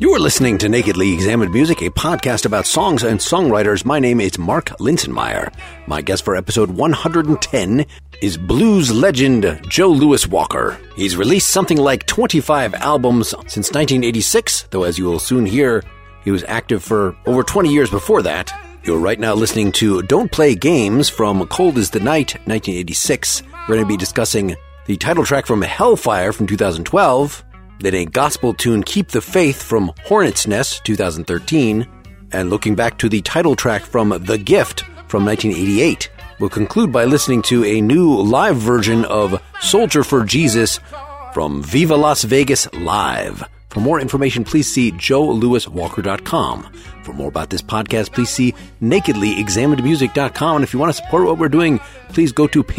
You are listening to Nakedly Examined Music, a podcast about songs and songwriters. My name is Mark Linsenmeyer. My guest for episode 110 is blues legend Joe Louis Walker. He's released something like 25 albums since 1986, though as you will soon hear, he was active for over 20 years before that. You're right now listening to Don't Play Games from Cold as the Night, 1986. We're going to be discussing the title track from Hellfire from 2012, then a gospel tune, Keep the Faith, from Hornet's Nest, 2013, and looking back to the title track from The Gift from 1988. We'll conclude by listening to a new live version of Soldier for Jesus from Viva Las Vegas Live. For more information, please see joelouiswalker.com. For more about this podcast, please see nakedlyexaminedmusic.com. And if you want to support what we're doing, please go to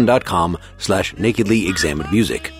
patreon.com/nakedlyexaminedmusic.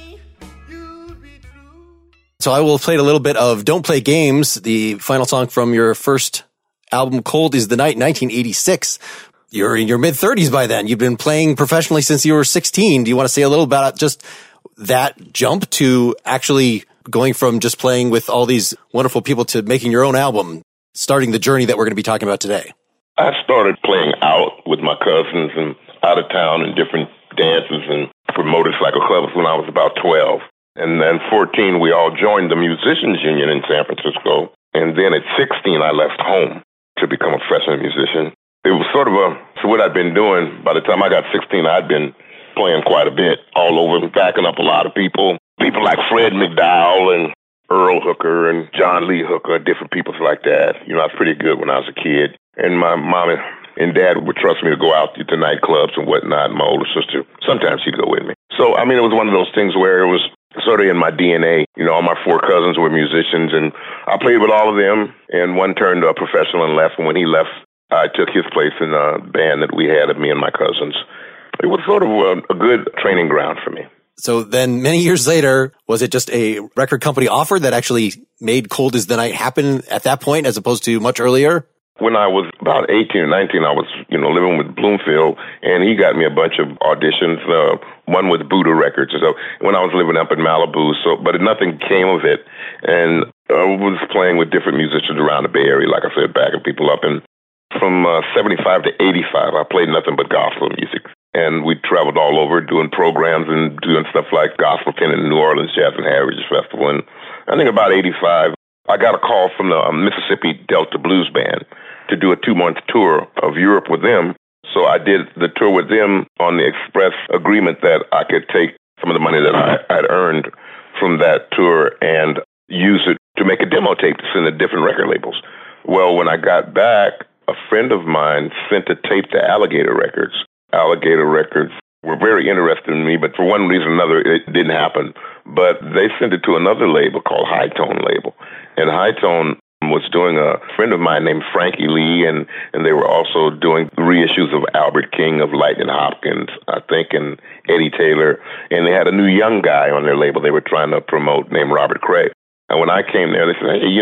So I will play a little bit of Don't Play Games, the final song from your first album, Cold is the Night, 1986. You're in your mid-30s by then. You've been playing professionally since you were 16. Do you want to say a little about just that jump to actually going from just playing with all these wonderful people to making your own album, starting the journey that we're going to be talking about today? I started playing out with my cousins and out of town in different dances and for motorcycle clubs when I was about 12. And then 14, we all joined the Musicians Union in San Francisco. And then at 16, I left home to become a professional musician. It was sort of so what I'd been doing, by the time I got 16, I'd been playing quite a bit all over, backing up a lot of people. People like Fred McDowell and Earl Hooker and John Lee Hooker, different people like that. You know, I was pretty good when I was a kid. And my mom and dad would trust me to go out to nightclubs and whatnot. My older sister, sometimes she'd go with me. So, I mean, it was one of those things where it was sort of in my DNA. You know, all my four cousins were musicians, and I played with all of them. And one turned professional and left. And when he left, I took his place in a band that we had of me and my cousins. It was sort of a good training ground for me. So then many years later, was it just a record company offer that actually made Cold as the Night happen at that point as opposed to much earlier? When I was about 18 or 19, I was, living with Bloomfield, and he got me a bunch of auditions, one with Buddha Records. So when I was living up in Malibu, but nothing came of it. And I was playing with different musicians around the Bay Area, like I said, backing people up. And from 75 to 85, I played nothing but gospel music. And we traveled all over doing programs and doing stuff like Gospel Tent in New Orleans Jazz and Heritage Festival. And I think about 85, I got a call from the Mississippi Delta Blues Band to do a 2-month tour of Europe with them. So I did the tour with them on the express agreement that I could take some of the money that I'd earned from that tour and use it to make a demo tape to send to different record labels. Well, when I got back, a friend of mine sent a tape to Alligator Records. Alligator Records were very interested in me, but for one reason or another, it didn't happen. But they sent it to another label called High Tone Label. And High Tone was doing a friend of mine named Frankie Lee, and they were also doing reissues of Albert King, of Lightning Hopkins, I think, and Eddie Taylor. And they had a new young guy on their label they were trying to promote named Robert Cray. And when I came there, they said, hey,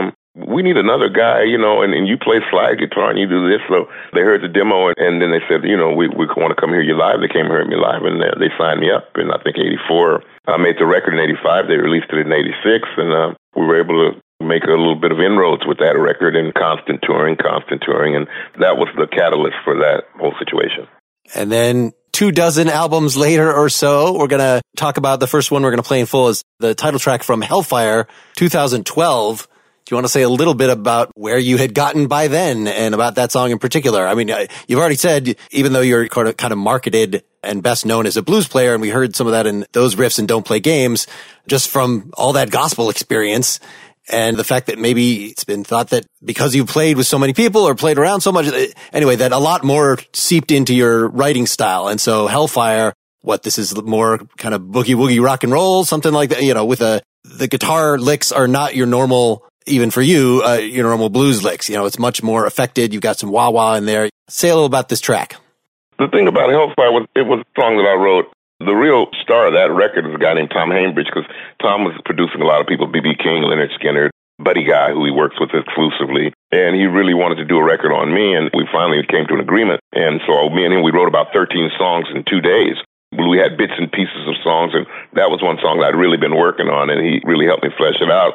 we need another guy, and you play slide guitar and you do this. So they heard the demo, and then they said, we want to come hear you live. They came and heard me live, and they signed me up in, I think, 84. I made the record in 85. They released it in 86, and we were able to make a little bit of inroads with that record and constant touring. And that was the catalyst for that whole situation. And then 24 albums later or so, we're going to talk about the first one we're going to play in full is the title track from Hellfire, 2012. Do you want to say a little bit about where you had gotten by then and about that song in particular? I mean, you've already said, even though you're kind of marketed and best known as a blues player, and we heard some of that in those riffs in Don't Play Games, just from all that gospel experience and the fact that maybe it's been thought that because you played with so many people or played around so much, anyway, that a lot more seeped into your writing style. And so Hellfire, this is more kind of boogie-woogie rock and roll, something like that, with the guitar licks are not your normal, even for you, your normal blues licks. It's much more affected. You've got some wah-wah in there. Say a little about this track. The thing about Hellfire was it was a song that I wrote. The real star of that record is a guy named Tom Hainbridge, because Tom was producing a lot of people, B.B. King, Leonard Skinner, Buddy Guy, who he works with exclusively. And he really wanted to do a record on me, and we finally came to an agreement. And so me and him, we wrote about 13 songs in 2 days. We had bits and pieces of songs, and that was one song that I'd really been working on, and he really helped me flesh it out.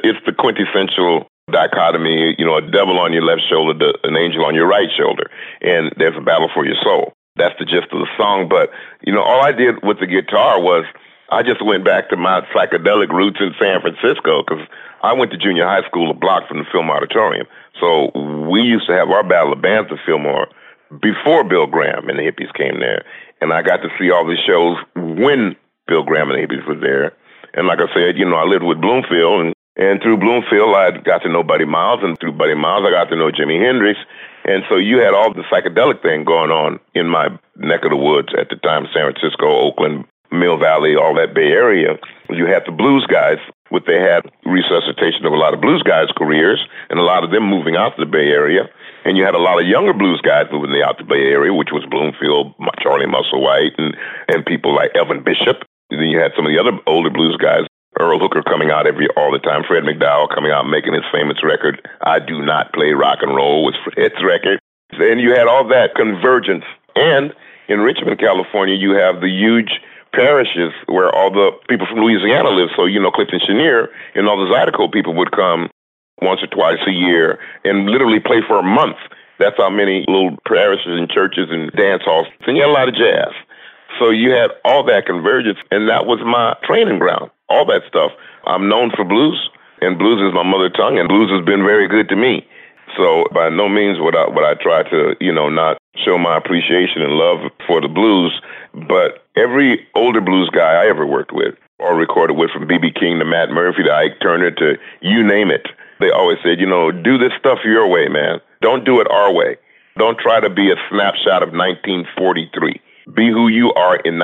it's the quintessential dichotomy, a devil on your left shoulder, an angel on your right shoulder, and there's a battle for your soul. That's the gist of the song. But, all I did with the guitar was I just went back to my psychedelic roots in San Francisco, because I went to junior high school a block from the Film Auditorium. So we used to have our Battle of Bands at Fillmore before Bill Graham and the hippies came there. And I got to see all the shows when Bill Graham and the hippies were there. And like I said, I lived with Bloomfield, and through Bloomfield, I got to know Buddy Miles, and through Buddy Miles, I got to know Jimi Hendrix. And so you had all the psychedelic thing going on in my neck of the woods at the time, San Francisco, Oakland, Mill Valley, all that Bay Area. You had the blues guys, they had resuscitation of a lot of blues guys' careers, and a lot of them moving out to the Bay Area. And you had a lot of younger blues guys moving out to the Bay Area, which was Bloomfield, Charlie Musselwhite, and people like Elvin Bishop. And then you had some of the other older blues guys, Earl Hooker coming out all the time, Fred McDowell coming out making his famous record, I Do Not Play Rock and Roll, was Fred's record. And you had all that convergence. And in Richmond, California, you have the huge parishes where all the people from Louisiana live. So, Clifton Chenier and all the Zydeco people would come once or twice a year and literally play for a month. That's how many little parishes and churches and dance halls. And you had a lot of jazz. So you had all that convergence, and that was my training ground, all that stuff. I'm known for blues, and blues is my mother tongue, and blues has been very good to me. So by no means would I try to, not show my appreciation and love for the blues, but every older blues guy I ever worked with or recorded with, from B.B. King to Matt Murphy to Ike Turner to you name it, they always said, do this stuff your way, man. Don't do it our way. Don't try to be a snapshot of 1943. Be who you are in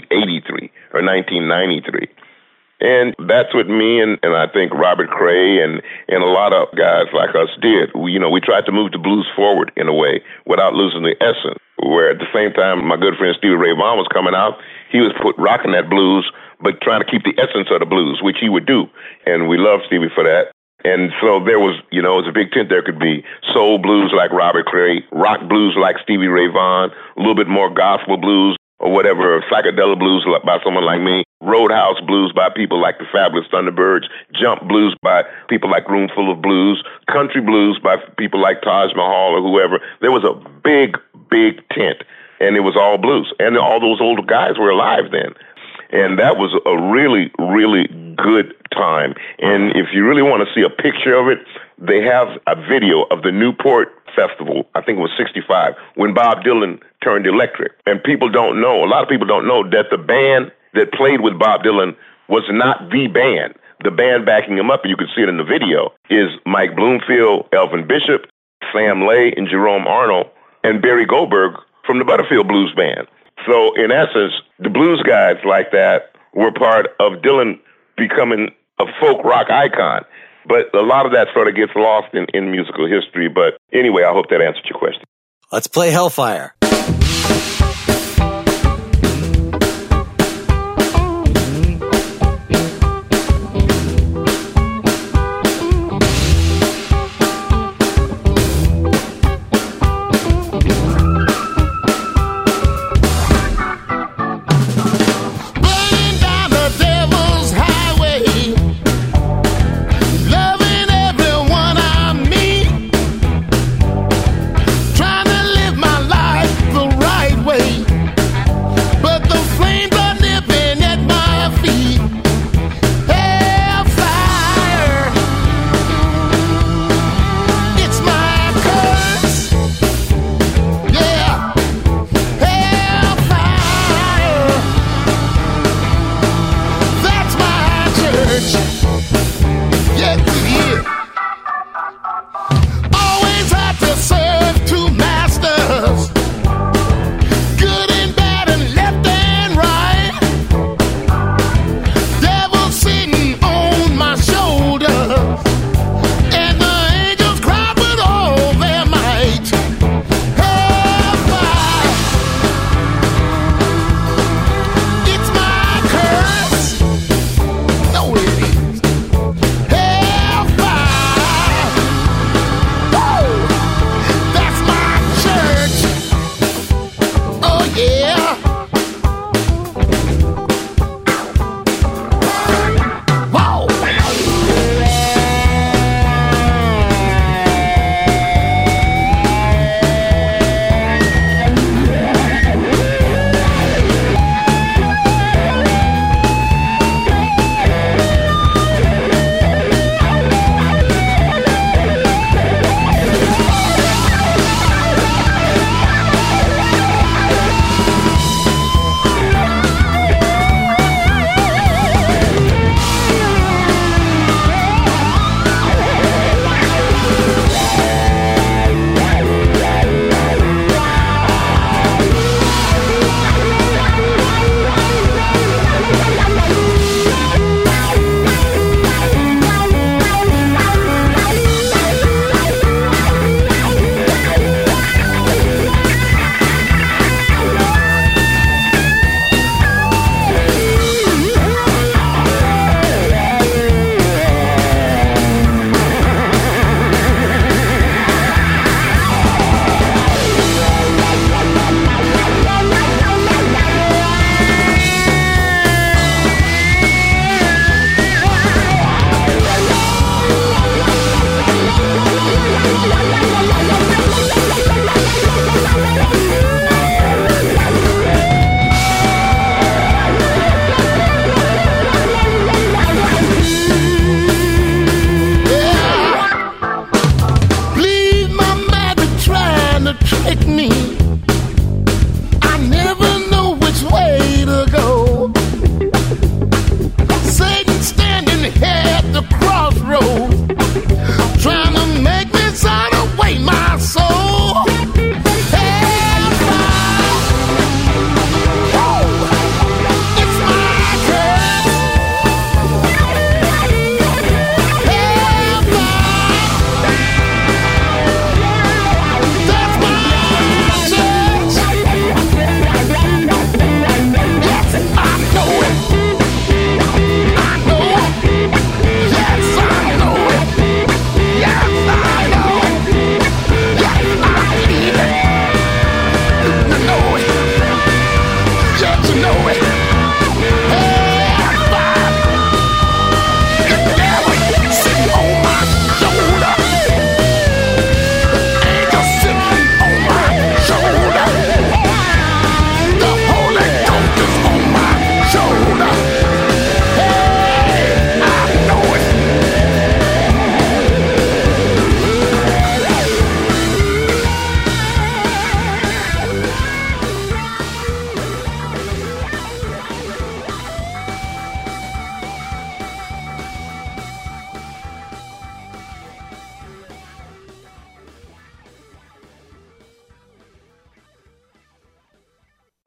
1983 or 1993. And that's what me and I think Robert Cray and a lot of guys like us did. We tried to move the blues forward in a way without losing the essence. Where at the same time, my good friend Stevie Ray Vaughan was coming out, he was rocking that blues, but trying to keep the essence of the blues, which he would do. And we love Stevie for that. And so there was, it was a big tent. There could be soul blues like Robert Cray, rock blues like Stevie Ray Vaughan, a little bit more gospel blues or whatever, psychedelic blues by someone like me, roadhouse blues by people like the Fabulous Thunderbirds, jump blues by people like Roomful of Blues, country blues by people like Taj Mahal or whoever. There was a big, big tent, and it was all blues. And all those older guys were alive then. And that was a really, really good time. And if you really want to see a picture of it, they have a video of the Newport Festival, I think it was 65, when Bob Dylan turned electric. And people don't know, a lot of people don't know that the band that played with Bob Dylan was not the band. The band backing him up, and you can see it in the video, is Mike Bloomfield, Elvin Bishop, Sam Lay, and Jerome Arnold, and Barry Goldberg from the Butterfield Blues Band. So in essence, the blues guys like that were part of Dylan becoming a folk rock icon. But a lot of that sort of gets lost in musical history. But anyway, I hope that answered your question. Let's play Hellfire. Trying to live my life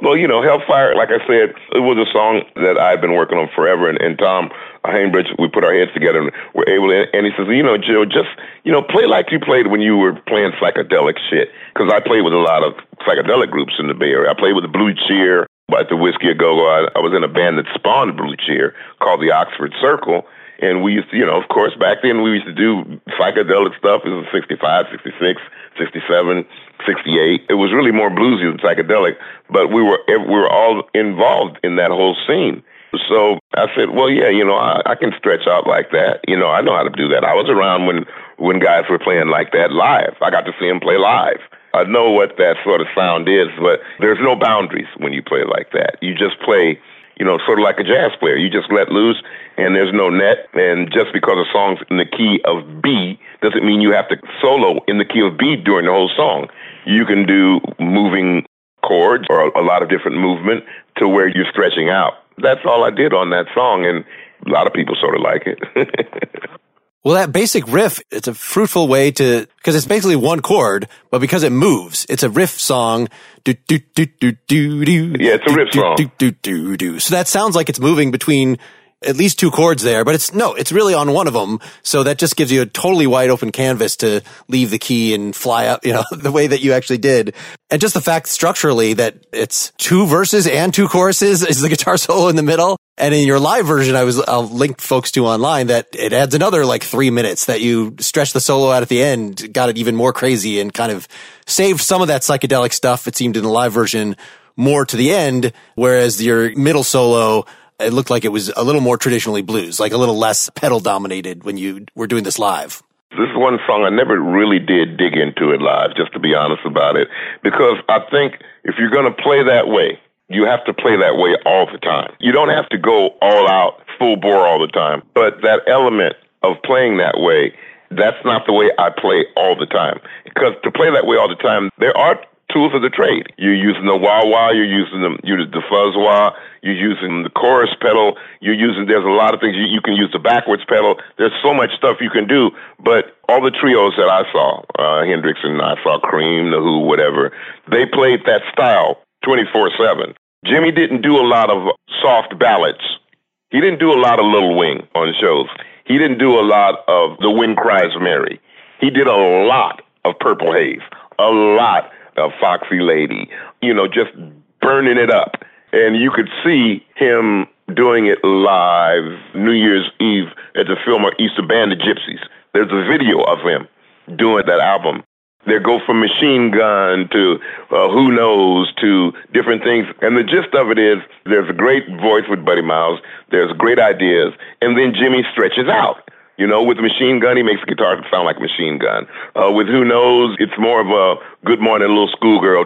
Well, Hellfire, like I said, it was a song that I've been working on forever. And Tom Hainbridge, we put our heads together and we're able to, and he says, Joe, just, play like you played when you were playing psychedelic shit. Because I played with a lot of psychedelic groups in the Bay Area. I played with the Blue Cheer, at the Whiskey A Go-Go. I was in a band that spawned Blue Cheer called the Oxford Circle. And we used to, of course, back then we used to do psychedelic stuff. It was 65, 66, 67, 68. It was really more bluesy than psychedelic, but we were all involved in that whole scene. So I said, well, yeah, I can stretch out like that. I know how to do that. I was around when guys were playing like that live. I got to see them play live. I know what that sort of sound is, but there's no boundaries when you play like that. You just play, sort of like a jazz player. You just let loose, and there's no net. And just because a song's in the key of B doesn't mean you have to solo in the key of B during the whole song. You can do moving chords or a lot of different movement to where you're stretching out. That's all I did on that song, and a lot of people sort of like it. Well, that basic riff, it's a fruitful way because it's basically one chord, but because it moves, it's a riff song. Do, do, do, do, do, do. Yeah, it's a riff song. Do, do, do, do. So that sounds like it's moving between at least two chords there, but it's really on one of them. So that just gives you a totally wide open canvas to leave the key and fly up, the way that you actually did. And just the fact structurally that it's two verses and two choruses is the guitar solo in the middle. And in your live version, I'll link folks to online that it adds another 3 minutes that you stretch the solo out at the end, got it even more crazy and kind of saved some of that psychedelic stuff, it seemed in the live version, more to the end. Whereas your middle solo, it looked like it was a little more traditionally blues, like a little less pedal dominated when you were doing this live. This is one song I never really did dig into it live, just to be honest about it, because I think if you're going to play that way, you have to play that way all the time. You don't have to go all out, full bore all the time, but that element of playing that way, that's not the way I play all the time. Because to play that way all the time, there are tools of the trade. You're using the wah-wah, you're using the fuzz-wah, you're using the chorus pedal, there's a lot of things. You can use the backwards pedal. There's so much stuff you can do, but all the trios that I saw, Hendrix and I saw Cream, The Who, whatever, they played that style 24/7. Jimmy didn't do a lot of soft ballads. He didn't do a lot of Little Wing on shows. He didn't do a lot of The Wind Cries Mary. He did a lot of Purple Haze, a lot of Foxy Lady, just burning it up. And you could see him doing it live New Year's Eve at the Fillmore Easter Band of Gypsies. There's a video of him doing that album. They go from Machine Gun to Who Knows to different things. And the gist of it is there's a great voice with Buddy Miles. There's great ideas. And then Jimmy stretches out. With Machine Gun, he makes the guitar sound like Machine Gun. With Who Knows, it's more of a Good Morning Little Schoolgirl.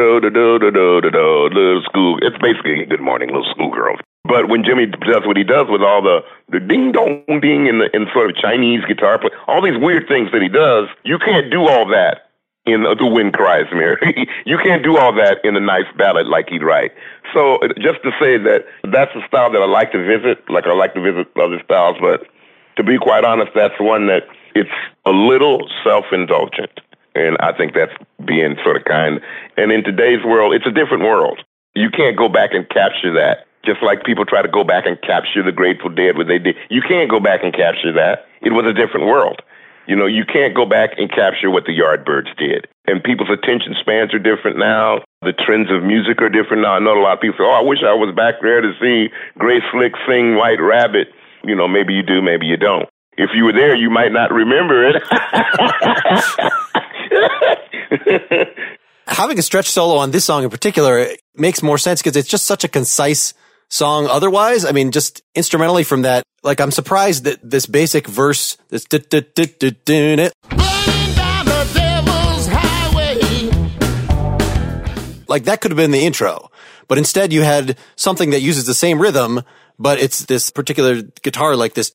Little school. It's basically Good Morning Little Schoolgirl. But when Jimmy does what he does with all the ding dong ding in sort of Chinese guitar play, all these weird things that he does, you can't do all that in The Wind Cries Mary. You can't do all that in a nice ballad like he'd write. So just to say that that's a style that I like to visit, like I like to visit other styles, but to be quite honest, that's one that it's a little self-indulgent. And I think that's being sort of kind. And in today's world, it's a different world. You can't go back and capture that. Just like people try to go back and capture the Grateful Dead, what they did. You can't go back and capture that. It was a different world. You can't go back and capture what the Yardbirds did. And people's attention spans are different now. The trends of music are different now. I know a lot of people say, I wish I was back there to see Grace Slick sing White Rabbit. Maybe you do, maybe you don't. If you were there, you might not remember it. Having a stretch solo on this song in particular makes more sense because it's just such a concise song otherwise. I mean, just instrumentally from that, I'm surprised that this basic verse, this that could have been the intro. But instead you had something that uses the same rhythm, but it's this particular guitar like this.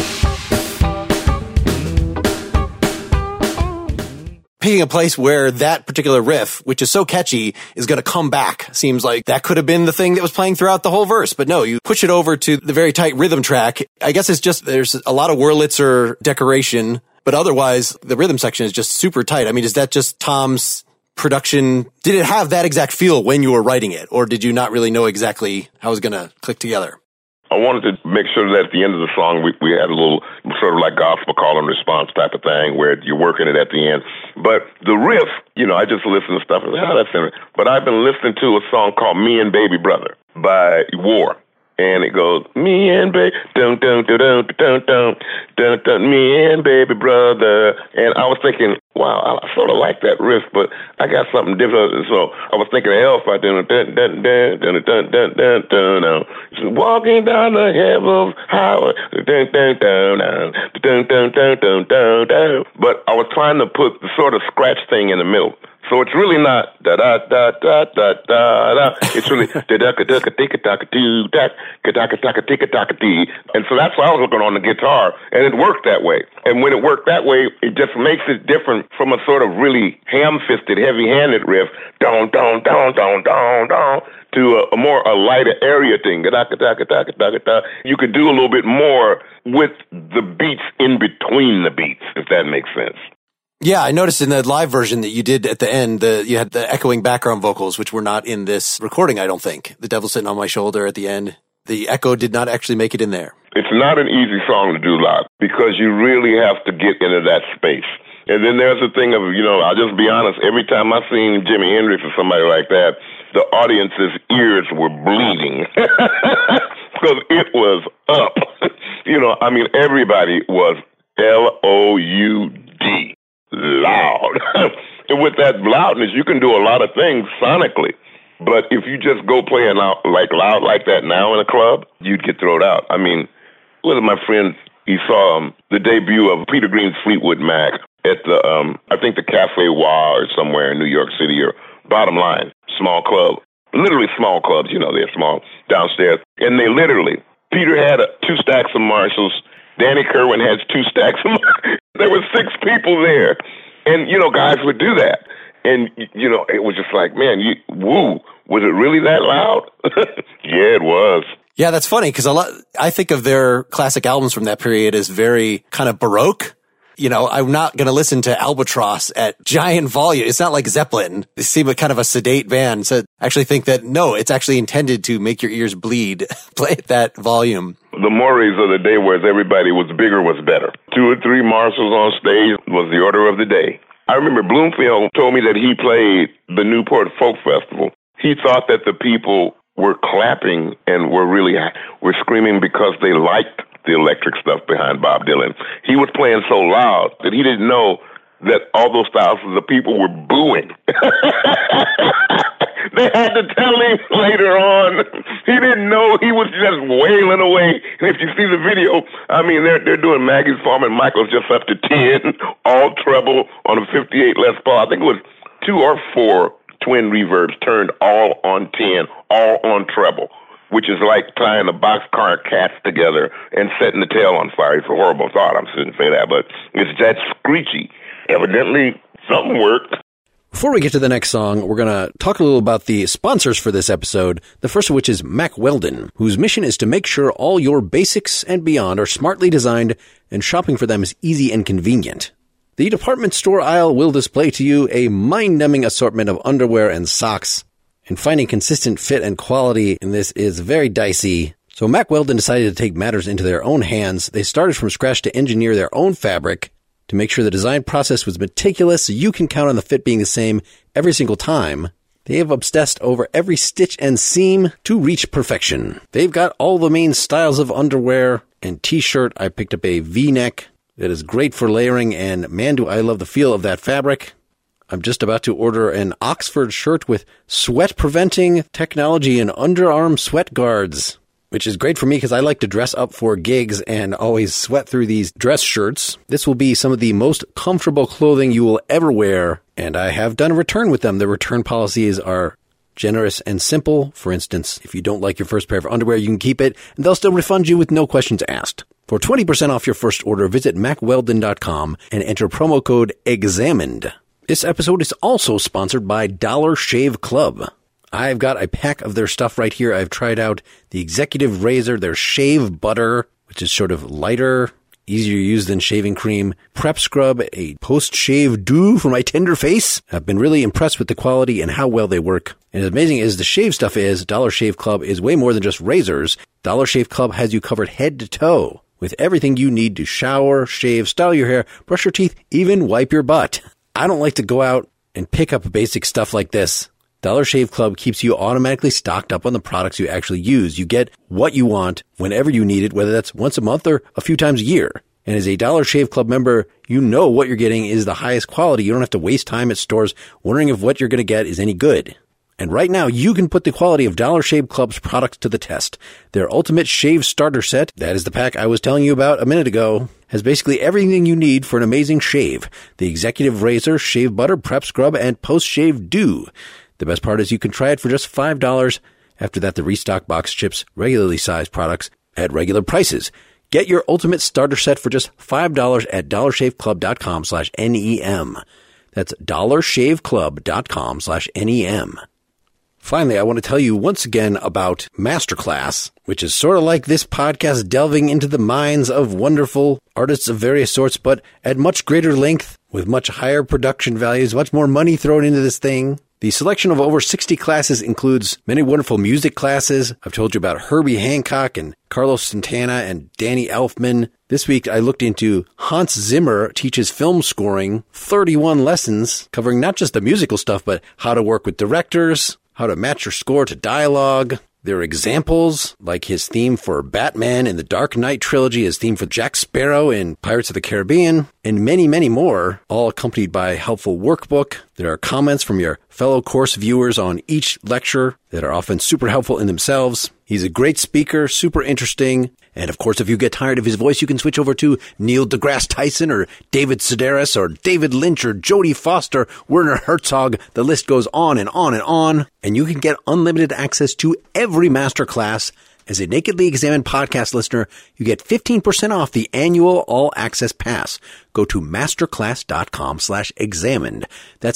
Picking a place where that particular riff, which is so catchy, is going to come back. Seems like that could have been the thing that was playing throughout the whole verse. But no, you push it over to the very tight rhythm track. I guess it's just there's a lot of Wurlitzer decoration, but otherwise the rhythm section is just super tight. I mean, is that just Tom's production, did it have that exact feel when you were writing it, or did you not really know exactly how it was going to click together? I wanted to make sure that at the end of the song, we had a little sort of like gospel call and response type of thing where you're working it at the end. But the riff, I just listen to stuff and that's it. But I've been listening to a song called Me and Baby Brother by War. And it goes, me and baby, dun dun dun dun dun dun dun dun, me and baby brother. And I was thinking, wow, I sort of like that riff, but I got something different. So I was thinking of Hellfire, dun dun dun dun dun dun dun dun dun. Walking down the heavens highway, dun dun dun dun dun dun dun dun dun dun. But I was trying to put the sort of scratch thing in the middle. So it's really not da da da da da da da. It's really da da da da da da do da da da da da da dee. And so that's why I was looking on the guitar, and it worked that way. And when it worked that way, it just makes it different from a sort of really ham-fisted, heavy-handed riff, don don don don don don, to a more lighter area thing. Da da da da da da da. You could do a little bit more with the beats in between the beats, if that makes sense. Yeah, I noticed in the live version that you did at the end, you had the echoing background vocals, which were not in this recording, I don't think. The Devil Sitting on My Shoulder at the end. The echo did not actually make it in there. It's not an easy song to do live because you really have to get into that space. And then there's the thing of, I'll just be honest, every time I seen Jimi Hendrix or somebody like that, the audience's ears were bleeding because it was up. Everybody was L-O-U-D. Loud. And with that loudness, you can do a lot of things sonically. But if you just go playing out loud like that now in a club, you'd get thrown out. One of my friends, he saw the debut of Peter Green's Fleetwood Mac at the, I think the Cafe Wah or somewhere in New York City, or Bottom Line, small club. Literally small clubs, they're small downstairs. And they literally, Peter had 2 stacks of Marshalls. Danny Kerwin has 2 stacks of Marshalls. There were 6 people there. And, guys would do that. And, it was just like, man, woo, was it really that loud? Yeah, it was. Yeah, that's funny because I think of their classic albums from that period as very kind of Baroque. I'm not going to listen to Albatross at giant volume. It's not like Zeppelin. They seem like kind of a sedate band. So I actually think that, no, it's actually intended to make your ears bleed. Play at that volume. The mores of the day was everybody was bigger was better. 2 or 3 Marshalls on stage was the order of the day. I remember Bloomfield told me that he played the Newport Folk Festival. He thought that the people were clapping and were screaming because they liked the electric stuff behind Bob Dylan. He was playing so loud that he didn't know that all those thousands of people were booing. They had to tell him later on. He didn't know. He was just wailing away. And if you see the video, they're doing Maggie's Farm and Michael's just up to 10, all treble on a 58 Les Paul. I think it was 2 or 4 twin reverbs turned all on 10, all on treble, which is like tying a boxcar cats together and setting the tail on fire. It's a horrible thought. I shouldn't say that, but it's that screechy. Evidently, something worked. Before we get to the next song, we're going to talk a little about the sponsors for this episode, the first of which is Mack Weldon, whose mission is to make sure all your basics and beyond are smartly designed and shopping for them is easy and convenient. The department store aisle will display to you a mind-numbing assortment of underwear and socks, and finding consistent fit and quality in this is very dicey. So Mack Weldon decided to take matters into their own hands. They started from scratch to engineer their own fabric to make sure the design process was meticulous so you can count on the fit being the same every single time. They have obsessed over every stitch and seam to reach perfection. They've got all the main styles of underwear and t-shirt. I picked up a V-neck that is great for layering, and man, do I love the feel of that fabric. I'm just about to order an Oxford shirt with sweat-preventing technology and underarm sweat guards, which is great for me because I like to dress up for gigs and always sweat through these dress shirts. This will be some of the most comfortable clothing you will ever wear, and I have done a return with them. The return policies are generous and simple. For instance, if you don't like your first pair of underwear, you can keep it, and they'll still refund you with no questions asked. For 20% off your first order, visit MackWeldon.com and enter promo code EXAMINED. This episode is also sponsored by Dollar Shave Club. I've got a pack of their stuff right here. I've tried out the Executive Razor, their shave butter, which is sort of lighter easier to use than shaving cream. Prep Scrub, a post-shave dew for my tender face. I've been really impressed with the quality and how well they work. And as amazing as the shave stuff is, Dollar Shave Club is way more than just razors. Dollar Shave Club has you covered head to toe with everything you need to shower, shave, style your hair, brush your teeth, even wipe your butt. I don't like to go out and pick up basic stuff like this. Dollar Shave Club keeps you automatically stocked up on the products you actually use. You get what you want whenever you need it, whether that's once a month or a few times a year. And as a Dollar Shave Club member, you know what you're getting is the highest quality. You don't have to waste time at stores wondering if what you're going to get is any good. And right now, you can put the quality of Dollar Shave Club's products to the test. Their Ultimate Shave Starter Set, that is the pack I was telling you about a minute ago, has basically everything you need for an amazing shave. The Executive Razor, Shave Butter, Prep Scrub, and Post-Shave Dew. The best part is you can try it for just $5. After that, the Restock box ships regularly sized products at regular prices. Get your Ultimate Starter Set for just $5 at dollarshaveclub.com/NEM. That's dollarshaveclub.com/NEM. Finally, I want to tell you once again about Masterclass, which is sort of like this podcast delving into the minds of wonderful artists of various sorts, but at much greater length, with much higher production values, much more money thrown into this thing. The selection of over 60 classes includes many wonderful music classes. I've told you about Herbie Hancock and Carlos Santana and Danny Elfman. This week I looked into Hans Zimmer teaches film scoring, 31 lessons covering not just the musical stuff, but how to work with directors, how to match your score to dialogue. There are examples, like his theme for Batman in the Dark Knight trilogy, his theme for Jack Sparrow in Pirates of the Caribbean, and many, many more, all accompanied by a helpful workbook. There are comments from your fellow course viewers on each lecture that are often super helpful in themselves. He's a great speaker, super interesting. And of course, if you get tired of his voice, you can switch over to Neil deGrasse Tyson or David Sedaris or David Lynch or Jodie Foster, Werner Herzog. The list goes on and on and on. And you can get unlimited access to every masterclass. As a Nakedly Examined podcast listener, you get 15% off the annual all-access pass. Go to masterclass.com/examined. That's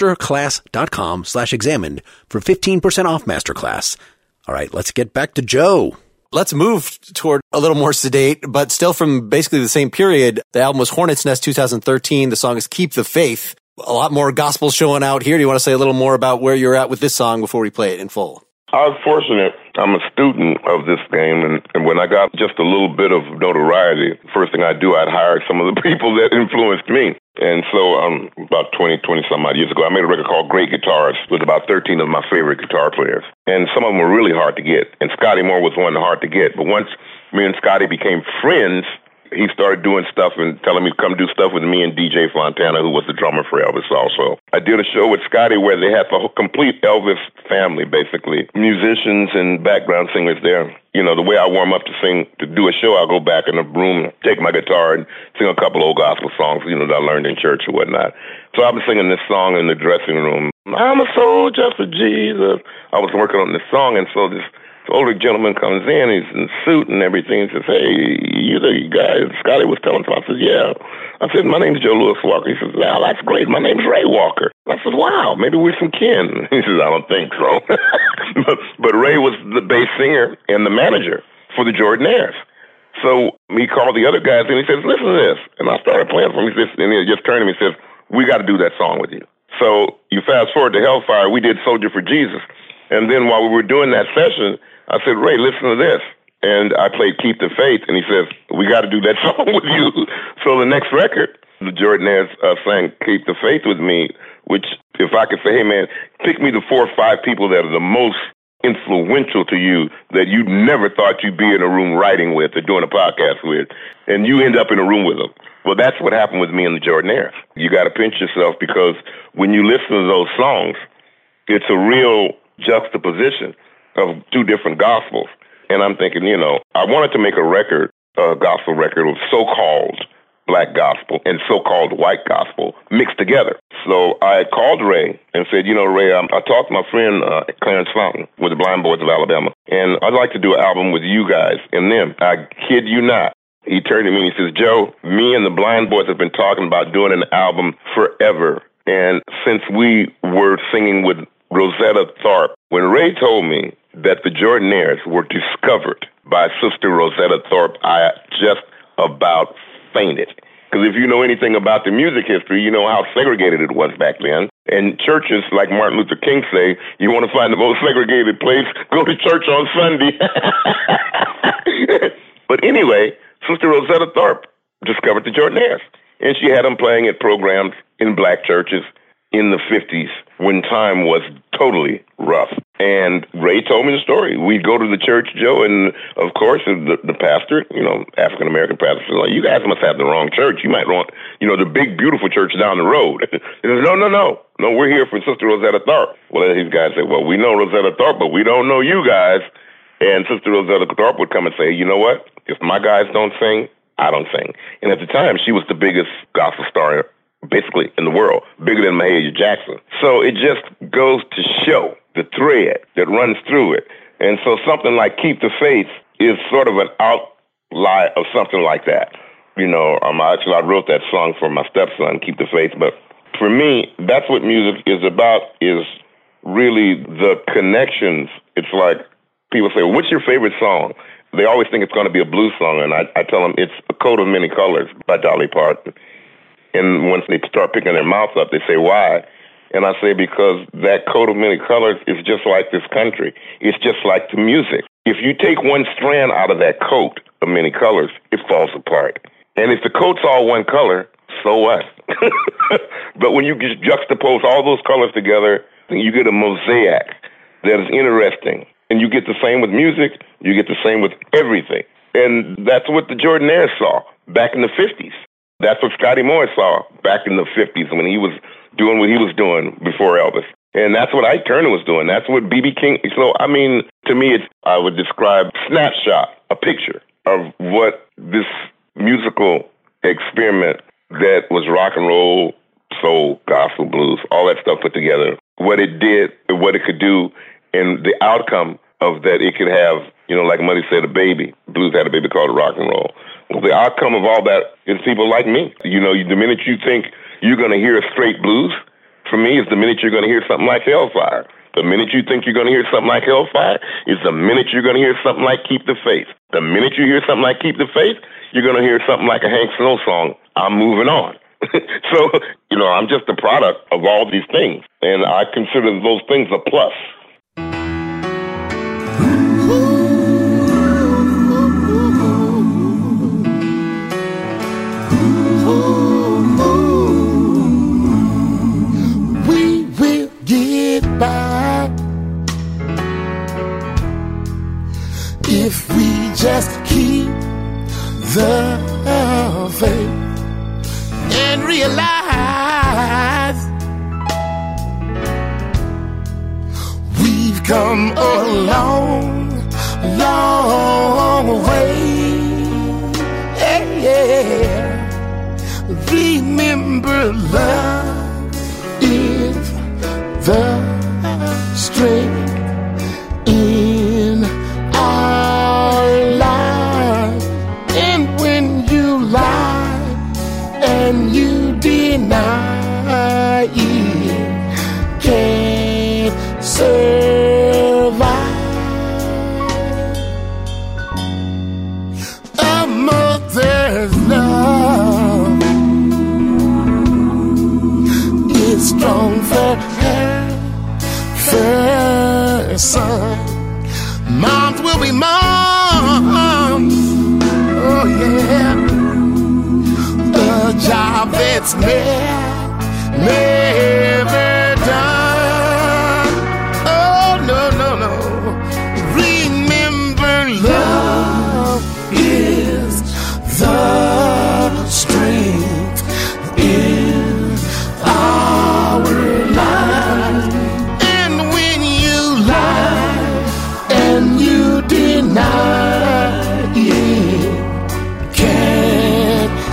masterclass.com/examined for 15% off Masterclass. All right, let's get back to Joe. Let's move toward a little more sedate, but still from basically the same period. The album was Hornet's Nest 2013. The song is Keep the Faith. A lot more gospel showing out here. Do you want to say a little more about where you're at with this song before we play it in full? I was fortunate. I'm a student of this game, and when I got just a little bit of notoriety, first thing I do, I'd hire some of the people that influenced me. And so about 20-some odd years ago, I made a record called Great Guitars with about 13 of my favorite guitar players. And some of them were really hard to get. And Scotty Moore was one hard to get. But once me and Scotty became friends, he started doing stuff and telling me to come do stuff with me and DJ Fontana, who was the drummer for Elvis also. I did a show with Scotty where they had the whole complete Elvis family, basically. Musicians and background singers there. You know, the way I warm up to sing, to do a show, I'll go back in the room, take my guitar and sing a couple old gospel songs, you know, that I learned in church or whatnot. So I've been singing this song in the dressing room. I'm a soldier for Jesus. I was working on this song, and so this older gentleman comes in, he's in a suit and everything, and says, "Hey, you the guy Scotty was telling us?" I said, "Yeah." I said, "My name's Joe Louis Walker." He says, "Well, that's great. My name's Ray Walker." I said, "Wow, maybe we're some kin." He says, "I don't think so." but Ray was the bass singer and the manager for the Jordanaires. So he called the other guys and he says, "Listen to this." And I started playing for him. And he just turned to me and says, "We got to do that song with you." So you fast forward to Hellfire, we did Soldier for Jesus. And then while we were doing that session, I said, "Ray, listen to this." And I played Keep the Faith, and he says, "We got to do that song with you." So the next record, the Jordanaires sang Keep the Faith with me, which, if I could say, "Hey, man, pick me the 4 or 5 people that are the most influential to you that you never thought you'd be in a room writing with or doing a podcast with," and you end up in a room with them. Well, that's what happened with me and the Jordanaires. You got to pinch yourself, because when you listen to those songs, it's a real juxtaposition of 2 different gospels. And I'm thinking, you know, I wanted to make a record, a gospel record of so-called black gospel and so-called white gospel mixed together. So I called Ray and said, "You know, Ray, I talked to my friend Clarence Fountain with the Blind Boys of Alabama, and I'd like to do an album with you guys and them." I kid you not. He turned to me and he says, "Joe, me and the Blind Boys have been talking about doing an album forever. And since we were singing with Rosetta Tharpe, when Ray told me that the Jordanaires were discovered by Sister Rosetta Tharpe, I just about fainted. Because if you know anything about the music history, you know how segregated it was back then. And churches, like Martin Luther King say, you want to find the most segregated place, go to church on Sunday. But anyway, Sister Rosetta Tharpe discovered the Jordanaires. And she had them playing at programs in black churches in the 50s when time was totally rough. And Ray told me the story. We'd go to the church, Joe, and of course the pastor, African-American pastor, said, you guys must have the wrong church. You might want, the big, beautiful church down the road. He says, no, we're here for Sister Rosetta Tharpe. Well, these guys said, well, we know Rosetta Tharpe, but we don't know you guys. And Sister Rosetta Tharpe would come and say, you know what? If my guys don't sing, I don't sing. And at the time, she was the biggest gospel star basically in the world, bigger than Mahalia Jackson. So it just goes to show the thread that runs through it. And so something like Keep the Faith is sort of an outlier of something like that. I wrote that song for my stepson, Keep the Faith. But for me, that's what music is about, is really the connections. It's like people say, what's your favorite song? They always think it's going to be a blues song, and I tell them it's A Coat of Many Colors by Dolly Parton. And once they start picking their mouths up, they say, why? And I say, because that coat of many colors is just like this country. It's just like the music. If you take one strand out of that coat of many colors, it falls apart. And if the coat's all one color, so what? But when you juxtapose all those colors together, you get a mosaic that is interesting. And you get the same with music. You get the same with everything. And that's what the Jordanaires saw back in the 50s. That's what Scotty Moore saw back in the 50s when he was doing what he was doing before Elvis. And that's what Ike Turner was doing. That's what B.B. King. So, to me, I would describe snapshot, a picture of what this musical experiment that was rock and roll, soul, gospel, blues, all that stuff put together, what it did, what it could do, and the outcome of that it could have, like Muddy said, a baby. Blues had a baby called rock and roll. Well, the outcome of all that is people like me. The minute you think you're going to hear a straight blues, for me, is the minute you're going to hear something like Hellfire. The minute you think you're going to hear something like Hellfire is the minute you're going to hear something like Keep the Faith. The minute you hear something like Keep the Faith, you're going to hear something like a Hank Snow song, I'm Moving On. So, I'm just a product of all these things, and I consider those things a plus. If we just keep the faith and realize we've come a long, long way. Yeah. Remember, love is the strength in our life. And when you lie and you deny it, can't survive. A mother's love is strong for her son. Moms will be moms. Oh yeah. A job that's never done. Oh no. Remember, love is the strength in our lives. And when you lie and you deny it, can't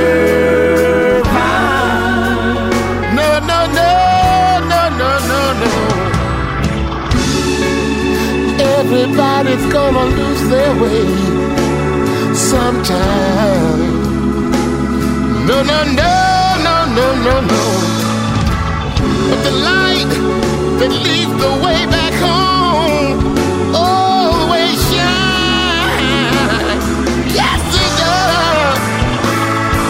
survive. No. Everybody's gonna lose their way sometime. No. But the light that leads the way back home always shines. Yes, it does.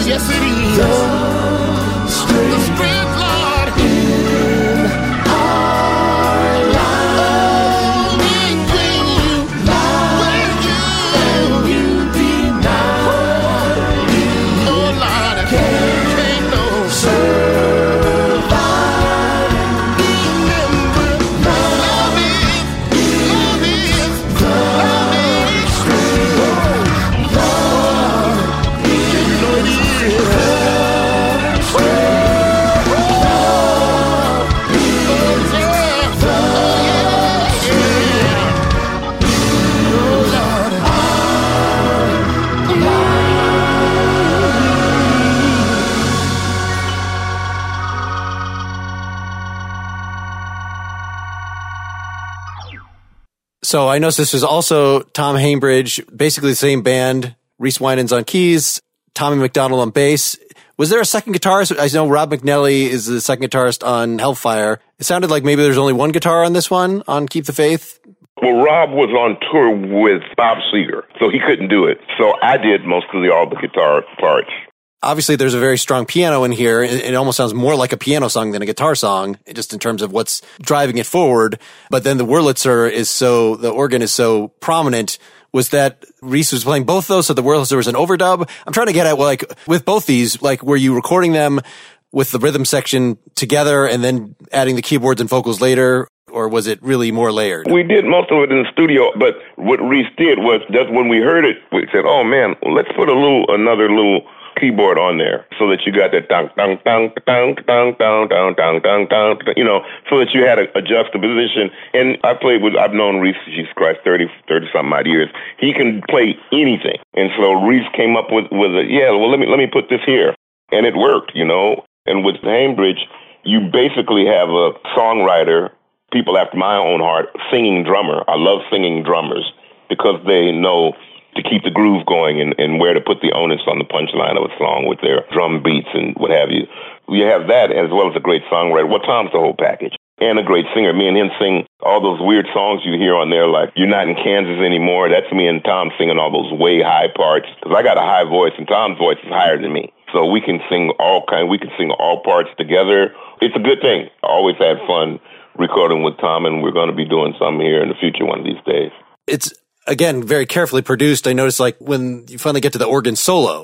Yes, it is. The strength, Lord, in our lives. Oh, when you deny, oh, Lord, can't no survive. Remember, love is strength. Lord, you know it is. So I noticed this was also Tom Hainbridge, basically the same band. Reese Winans on keys, Tommy McDonald on bass. Was there a second guitarist? I know Rob McNally is the second guitarist on Hellfire. It sounded like maybe there's only one guitar on this one, on Keep the Faith. Well, Rob was on tour with Bob Seger, so he couldn't do it. So I did mostly all the guitar parts. Obviously, there's a very strong piano in here. It almost sounds more like a piano song than a guitar song, just in terms of what's driving it forward. But then the Wurlitzer the organ is so prominent. Was that Reese was playing both those, so the Wurlitzer was an overdub? I'm trying to get at, like, with both these, like, were you recording them with the rhythm section together and then adding the keyboards and vocals later? Or was it really more layered? We did most of it in the studio, but what Reese did was just when we heard it, we said, "Oh man, let's put another little keyboard on there, so that you got that dong dong dong dong dong dong dong dong dong dong, so that you had a juxtaposition." And I've known Reese, Jesus Christ, 30 something odd years. He can play anything, and so Reese came up with let me put this here, and it worked, And with Hainbridge, you basically have a songwriter, people after my own heart, singing drummer. I love singing drummers because they know to keep the groove going and where to put the onus on the punchline of a song with their drum beats and what have you. You have that as well as a great songwriter. Well, Tom's the whole package. And a great singer. Me and him sing all those weird songs you hear on there, like You're Not in Kansas Anymore. That's me and Tom singing all those way high parts. Because I got a high voice and Tom's voice is higher than me. So we can sing all parts together. It's a good thing. I always had fun recording with Tom, and we're going to be doing some here in the future one of these days. It's, again, very carefully produced. I noticed, like, when you finally get to the organ solo.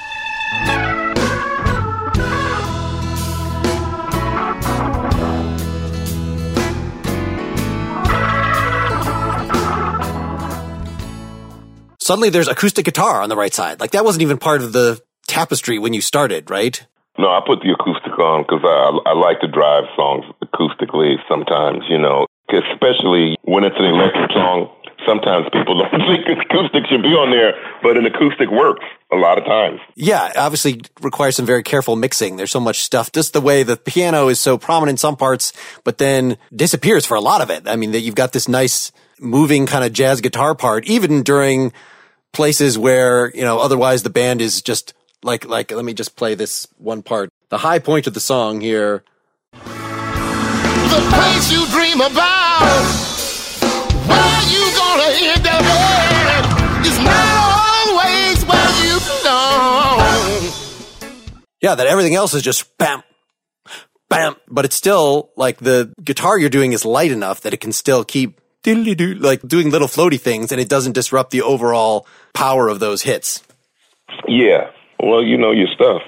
Suddenly there's acoustic guitar on the right side. Like, that wasn't even part of the tapestry when you started, right? No, I put the acoustic on because I like to drive songs acoustically sometimes, especially when it's an electric song. Sometimes people don't think acoustic should be on there, but an acoustic works a lot of times. Yeah, obviously requires some very careful mixing. There's so much stuff. Just the way the piano is so prominent in some parts, but then disappears for a lot of it. I mean, that you've got this nice moving kind of jazz guitar part, even during places where, otherwise the band is just like, let me just play this one part. The high point of the song here. The place you dream about, where you gonna end up at, is not always where you belong. Yeah, that everything else is just bam, bam, but it's still like the guitar you're doing is light enough that it can still keep diddly-doo, like doing little floaty things, and it doesn't disrupt the overall power of those hits. Yeah. Well, you know your stuff.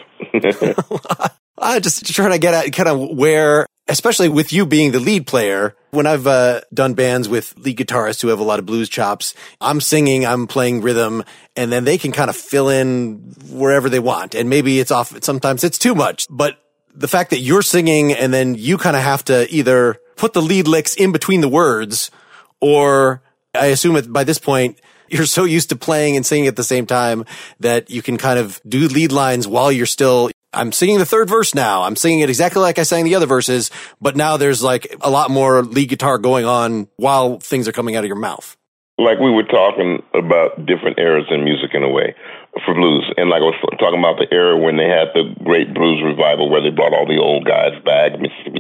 I'm just trying to get at kind of where, especially with you being the lead player, when I've done bands with lead guitarists who have a lot of blues chops, I'm singing, I'm playing rhythm, and then they can kind of fill in wherever they want. And maybe it's off, sometimes it's too much. But the fact that you're singing and then you kind of have to either put the lead licks in between the words, or I assume by this point, you're so used to playing and singing at the same time that you can kind of do lead lines while you're still, I'm singing the third verse now. I'm singing it exactly like I sang the other verses, but now there's like a lot more lead guitar going on while things are coming out of your mouth. Like we were talking about different eras in music in a way for blues. And like I was talking about the era when they had the great blues revival where they brought all the old guys back, Mississippi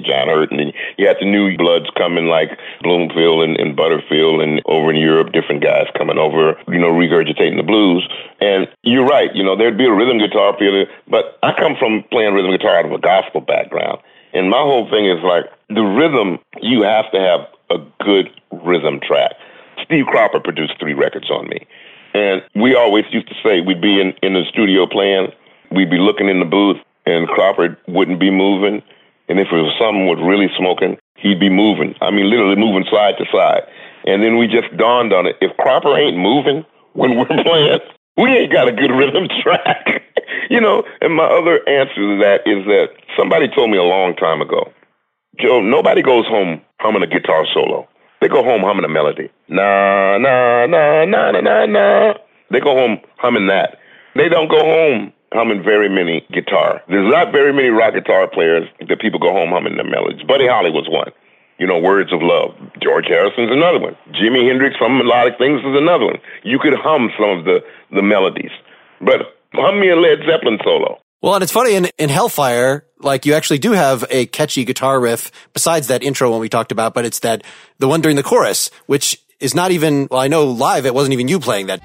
John Hurt, and then you had the new bloods coming like Bloomfield and Butterfield, and over in Europe, different guys coming over, regurgitating the blues. And you're right, there'd be a rhythm guitar player, but I come from playing rhythm guitar out of a gospel background. And my whole thing is like the rhythm, you have to have a good rhythm track. Steve Cropper produced 3 records on me. And we always used to say we'd be in the studio playing, we'd be looking in the booth, and Cropper wouldn't be moving. And if it was something was really smoking, he'd be moving. I mean, literally moving side to side. And then we just dawned on it. If Cropper ain't moving when we're playing, we ain't got a good rhythm track. And my other answer to that is that somebody told me a long time ago, Joe, nobody goes home humming a guitar solo. They go home humming a melody. Na, na, na, na, na, na, na. They go home humming that. They don't go home humming very many guitar. There's not very many rock guitar players that people go home humming their melodies. Buddy Holly was one. Words of Love. George Harrison's another one. Jimi Hendrix from Melodic Things is another one. You could hum some of the melodies. But hum me a Led Zeppelin solo. Well, and it's funny, in Hellfire, like, you actually do have a catchy guitar riff besides that intro one we talked about, but it's the one during the chorus, which is not even, well, I know live it wasn't even you playing that.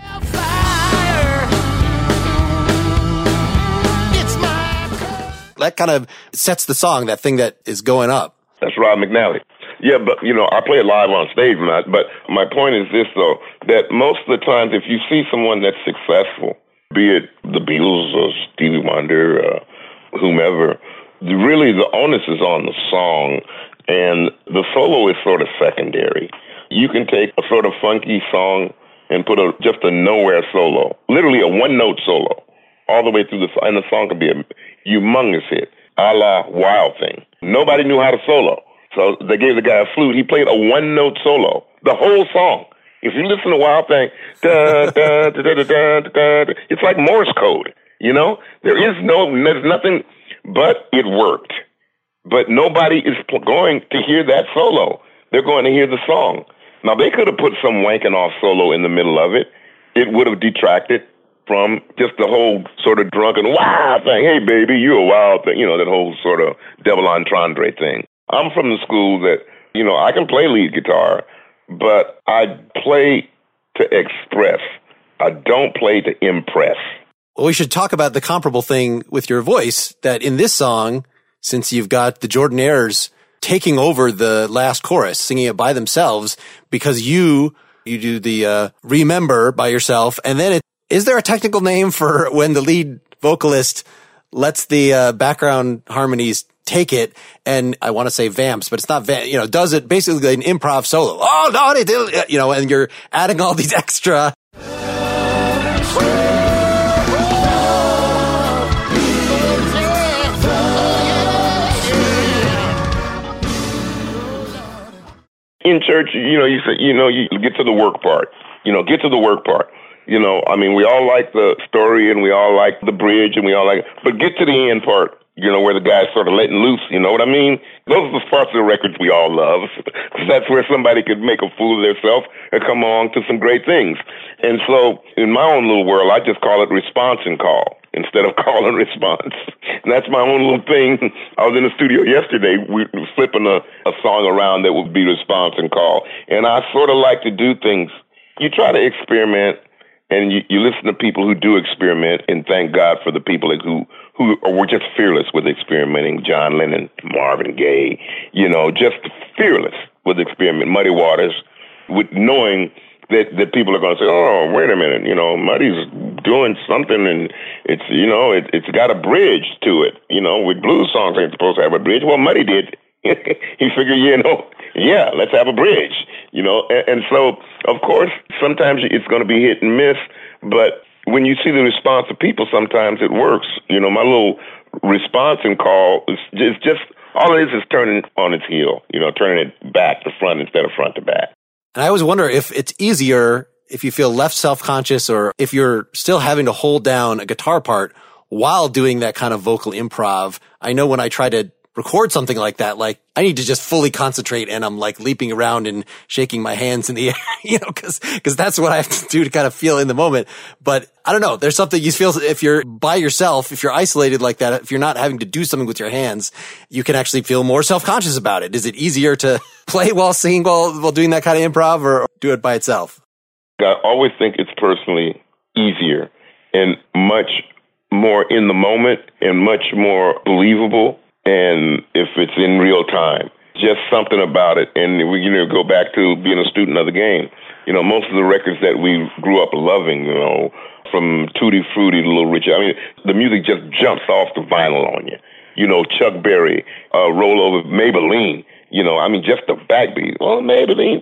That kind of sets the song, that thing that is going up. That's Rob McNally. Yeah, but, I play it live on stage, but my point is this, though, that most of the times if you see someone that's successful, be it the Beatles or Stevie Wonder, whomever, really the onus is on the song, and the solo is sort of secondary. You can take a sort of funky song and put just a nowhere solo, literally a one-note solo, all the way through and the song could be a humongous hit, a la Wild Thing. Nobody knew how to solo, so they gave the guy a flute. He played a one-note solo, the whole song. If you listen to Wild Thing, da, da, da, da, da, da, da, da, it's like Morse code, There's nothing, but it worked. But nobody is going to hear that solo. They're going to hear the song. Now, they could have put some wanking off solo in the middle of it. It would have detracted from just the whole sort of drunken wild thing. Hey, baby, you're a wild thing. That whole sort of double entendre thing. I'm from the school that, I can play lead guitar, but I play to express. I don't play to impress. Well, we should talk about the comparable thing with your voice, that in this song, since you've got the Jordanaires taking over the last chorus, singing it by themselves, because you do the Remember by yourself, and then is there a technical name for when the lead vocalist lets the background harmonies take it, and I want to say vamps, but it's not does it basically an improv solo. Oh, no, they do, and you're adding all these extra. In church, you say, you get to the work part. Get to the work part. We all like the story and we all like the bridge and we all like, but get to the end part. Where the guy's sort of letting loose, you know what I mean? Those are the parts of the records we all love, because that's where somebody could make a fool of themselves and come on to some great things. And so, in my own little world, I just call it response and call instead of call and response. And that's my own little thing. I was in the studio yesterday, we were flipping a song around that would be response and call. And I sort of like to do things. You try to experiment, and you listen to people who do experiment, and thank God for the people who were just fearless with experimenting. John Lennon, Marvin Gaye, just fearless with experiment. Muddy Waters, with knowing that people are going to say, oh, wait a minute, Muddy's doing something, and it's got a bridge to it. With blues songs ain't supposed to have a bridge. Well, Muddy did. He figured, let's have a bridge. And so, of course, sometimes it's going to be hit and miss, but when you see the response of people, sometimes it works. My little response and call is just all it is turning on its heel, turning it back to front instead of front to back. And I always wonder if it's easier if you feel less self-conscious or if you're still having to hold down a guitar part while doing that kind of vocal improv. I know when I try to record something like that, like I need to just fully concentrate and I'm like leaping around and shaking my hands in the air, cause that's what I have to do to kind of feel in the moment. But I don't know. There's something you feel if you're by yourself, if you're isolated like that, if you're not having to do something with your hands, you can actually feel more self-conscious about it. Is it easier to play while singing while doing that kind of improv or do it by itself? I always think it's personally easier and much more in the moment and much more believable. And if it's in real time, just something about it. And we, go back to being a student of the game. Most of the records that we grew up loving, from Tutti Frutti to Little Richard, the music just jumps off the vinyl on you. Chuck Berry, roll over Maybelline, just the backbeat. Oh, Maybelline,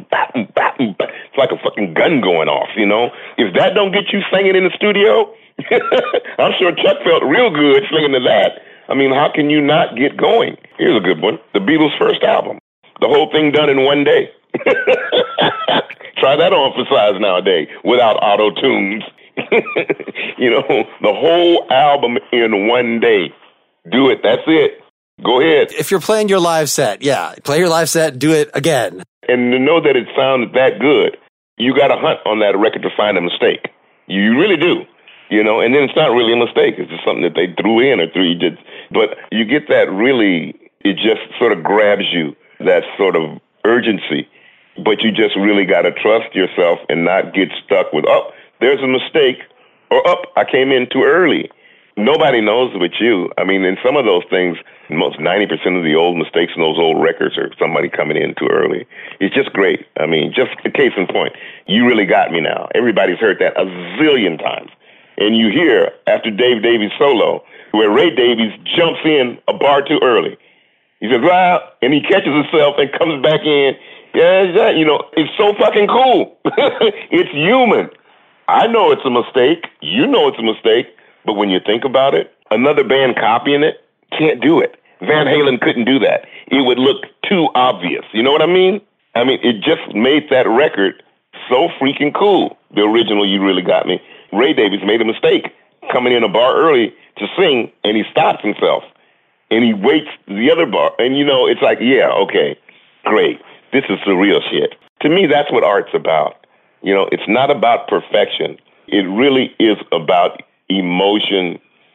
it's like a fucking gun going off, If that don't get you singing in the studio, I'm sure Chuck felt real good singing to that. How can you not get going? Here's a good one. The Beatles' first album. The whole thing done in one day. Try that on for size nowadays without auto-tunes. The whole album in one day. Do it. That's it. Go ahead. If you're playing your live set, play your live set, do it again. And to know that it sounded that good, you got to hunt on that record to find a mistake. You really do. And then it's not really a mistake. It's just something that they threw in or you did. But you get that really, it just sort of grabs you, that sort of urgency. But you just really got to trust yourself and not get stuck with, there's a mistake, or I came in too early. Nobody knows but you. In some of those things, most 90% of the old mistakes in those old records are somebody coming in too early. It's just great. Just a case in point. You really got me now. Everybody's heard that a zillion times. And you hear, after Dave Davies' solo, where Ray Davies jumps in a bar too early. He says, wow, and he catches himself and comes back in. Yeah, it's so fucking cool. It's human. I know it's a mistake. You know it's a mistake. But when you think about it, another band copying it can't do it. Van Halen couldn't do that. It would look too obvious. You know what I mean? It just made that record so freaking cool. The original You Really Got Me. Ray Davies made a mistake coming in a bar early to sing, and he stops himself. And he waits the other bar. And, it's like, yeah, okay, great. This is the real shit. To me, that's what art's about. It's not about perfection. It really is about emotion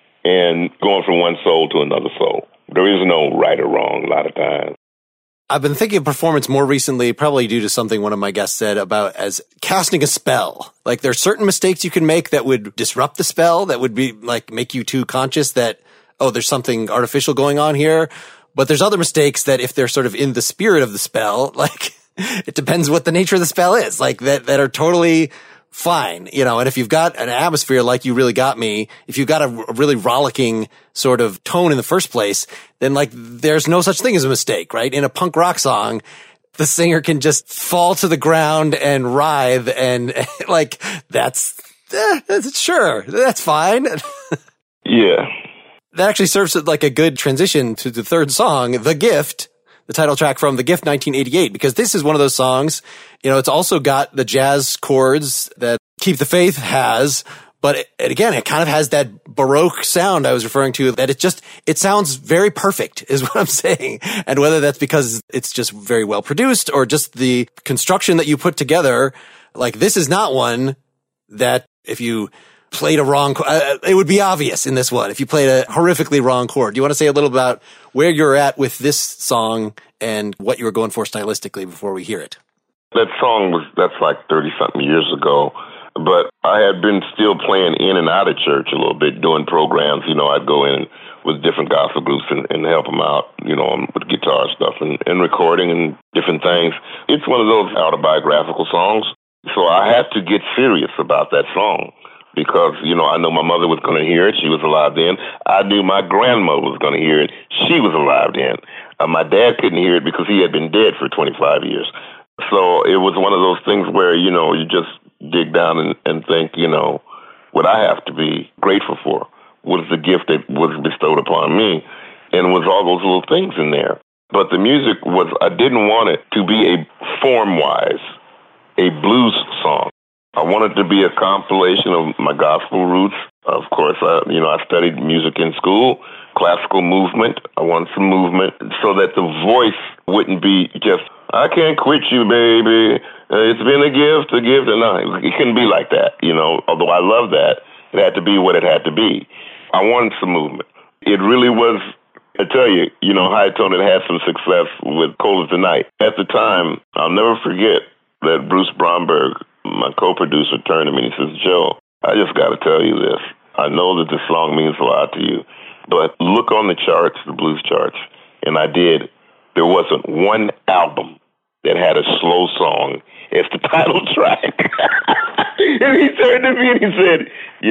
and going from one soul to another soul. There is no right or wrong a lot of times. I've been thinking of performance more recently, probably due to something one of my guests said about as casting a spell. Like there's certain mistakes you can make that would disrupt the spell, that would be like make you too conscious that, there's something artificial going on here. But there's other mistakes that if they're sort of in the spirit of the spell, like it depends what the nature of the spell is, like that are totally fine, and if you've got an atmosphere like You Really Got Me, if you've got a really rollicking sort of tone in the first place, then like there's no such thing as a mistake, right? In a punk rock song, the singer can just fall to the ground and writhe and like that's sure, that's fine. Yeah. That actually serves as like a good transition to the third song, The Gift, the title track from The Gift 1988, because this is one of those songs, it's also got the jazz chords that Keep the Faith has, but it kind of has that Baroque sound I was referring to, that it sounds very perfect is what I'm saying. And whether that's because it's just very well produced or just the construction that you put together, like this is not one that if you played a wrong, it would be obvious in this one if you played a horrifically wrong chord. Do you want to say a little about where you're at with this song and what you were going for stylistically before we hear it? That song that's like 30-something years ago, but I had been still playing in and out of church a little bit, doing programs. I'd go in with different gospel groups and help them out, with guitar stuff and recording and different things. It's one of those autobiographical songs, so I had to get serious about that song. Because, I know my mother was going to hear it. She was alive then. I knew my grandmother was going to hear it. She was alive then. My dad couldn't hear it because he had been dead for 25 years. So it was one of those things where, you just dig down and think, what I have to be grateful for. What is the gift that was bestowed upon me? And was all those little things in there. But the music I didn't want it to be form-wise, a blues song. I wanted to be a compilation of my gospel roots. Of course, I studied music in school, classical movement. I wanted some movement so that the voice wouldn't be just, I can't quit you, baby. It's been a gift. No, it couldn't be like that, although I love that. It had to be what it had to be. I wanted some movement. It really was, I tell you, High Tone had some success with Cold as the Night. At the time, I'll never forget that Bruce Bromberg, my co-producer, turned to me and he says, Joe, I just got to tell you this. I know that this song means a lot to you, but look on the charts, the blues charts, and I did. There wasn't one album that had a slow song as the title track. And he turned to me and he said,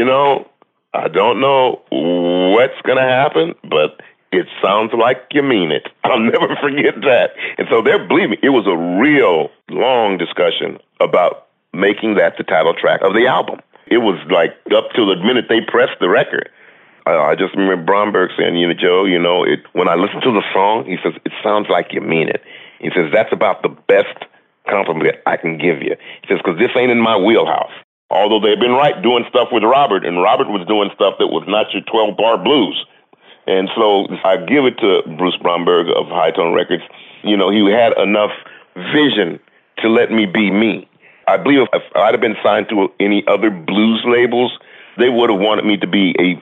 I don't know what's going to happen, but it sounds like you mean it. I'll never forget that. And so believe me, it was a real long discussion about making that the title track of the album. It was like up till the minute they pressed the record. I just remember Bromberg saying, Joe, when I listen to the song, he says, it sounds like you mean it. He says, that's about the best compliment I can give you. He says, because this ain't in my wheelhouse. Although they've been doing stuff with Robert, and Robert was doing stuff that was not your 12-bar blues. And so I give it to Bruce Bromberg of High Tone Records. He had enough vision to let me be me. I believe if I'd have been signed to any other blues labels, they would have wanted me to be a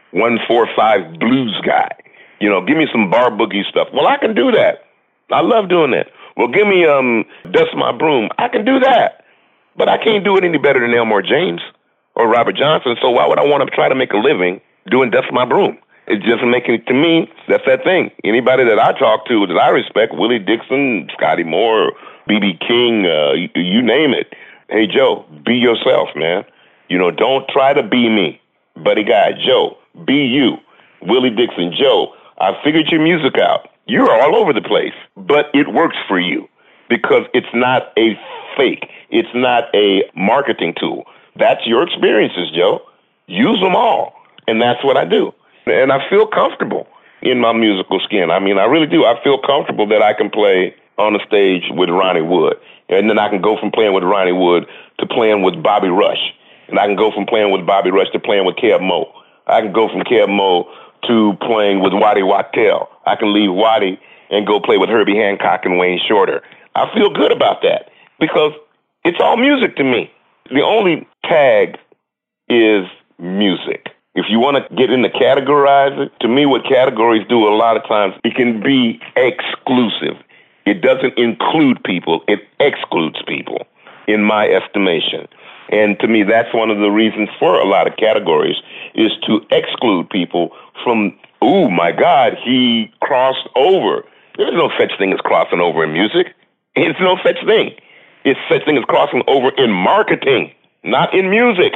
1-4-5 blues guy. Give me some bar boogie stuff. Well, I can do that. I love doing that. Well, give me Dust My Broom. I can do that. But I can't do it any better than Elmore James or Robert Johnson, so why would I want to try to make a living doing Dust My Broom? It just making it, to me, that's that thing. Anybody that I talk to that I respect, Willie Dixon, Scotty Moore, B.B. King, you name it. Hey, Joe, be yourself, man. Don't try to be me. Buddy Guy, Joe, be you. Willie Dixon, Joe, I figured your music out. You're all over the place, but it works for you because it's not a fake. It's not a marketing tool. That's your experiences, Joe. Use them all, and that's what I do. And I feel comfortable in my musical skin. I mean, I really do. I feel comfortable that I can play on the stage with Ronnie Wood, and then I can go from playing with Ronnie Wood to playing with Bobby Rush, and I can go from playing with Bobby Rush to playing with Kev Moe. I can go from Kev Moe to playing with Waddy Wachtel. I can leave Waddy and go play with Herbie Hancock and Wayne Shorter. I feel good about that because it's all music to me. The only tag is music. If you want to get into categorize it, to me what categories do a lot of times, it can be exclusive. It doesn't include people. It excludes people, in my estimation. And to me, that's one of the reasons for a lot of categories is to exclude people from, oh, my God, he crossed over. There's no such thing as crossing over in music. It's no such thing. It's such thing as crossing over in marketing, not in music.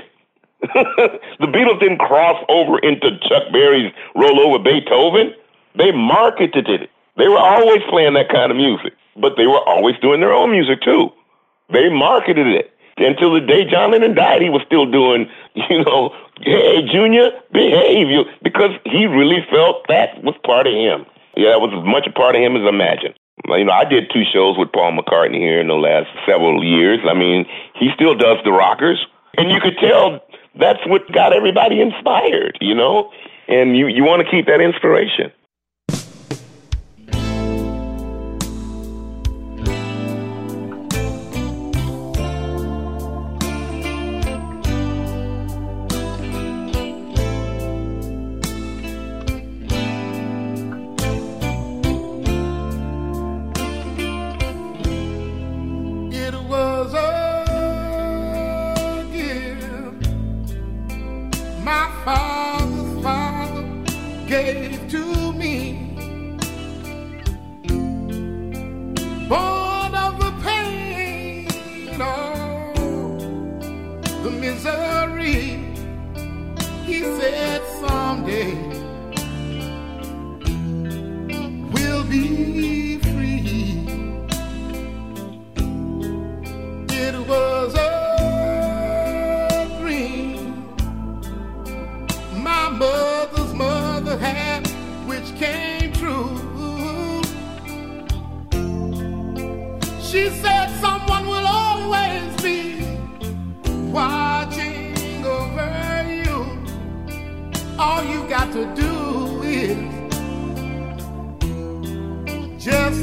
The Beatles didn't cross over into Chuck Berry's Roll Over Beethoven. They marketed it. They were always playing that kind of music, but they were always doing their own music, too. They marketed it. Until the day John Lennon died, he was still doing, hey, Junior, behave, because he really felt that was part of him. Yeah, it was as much a part of him as Imagine. I did 2 shows with Paul McCartney here in the last several years. I mean, he still does the rockers, and you could tell that's what got everybody inspired, and you want to keep that inspiration.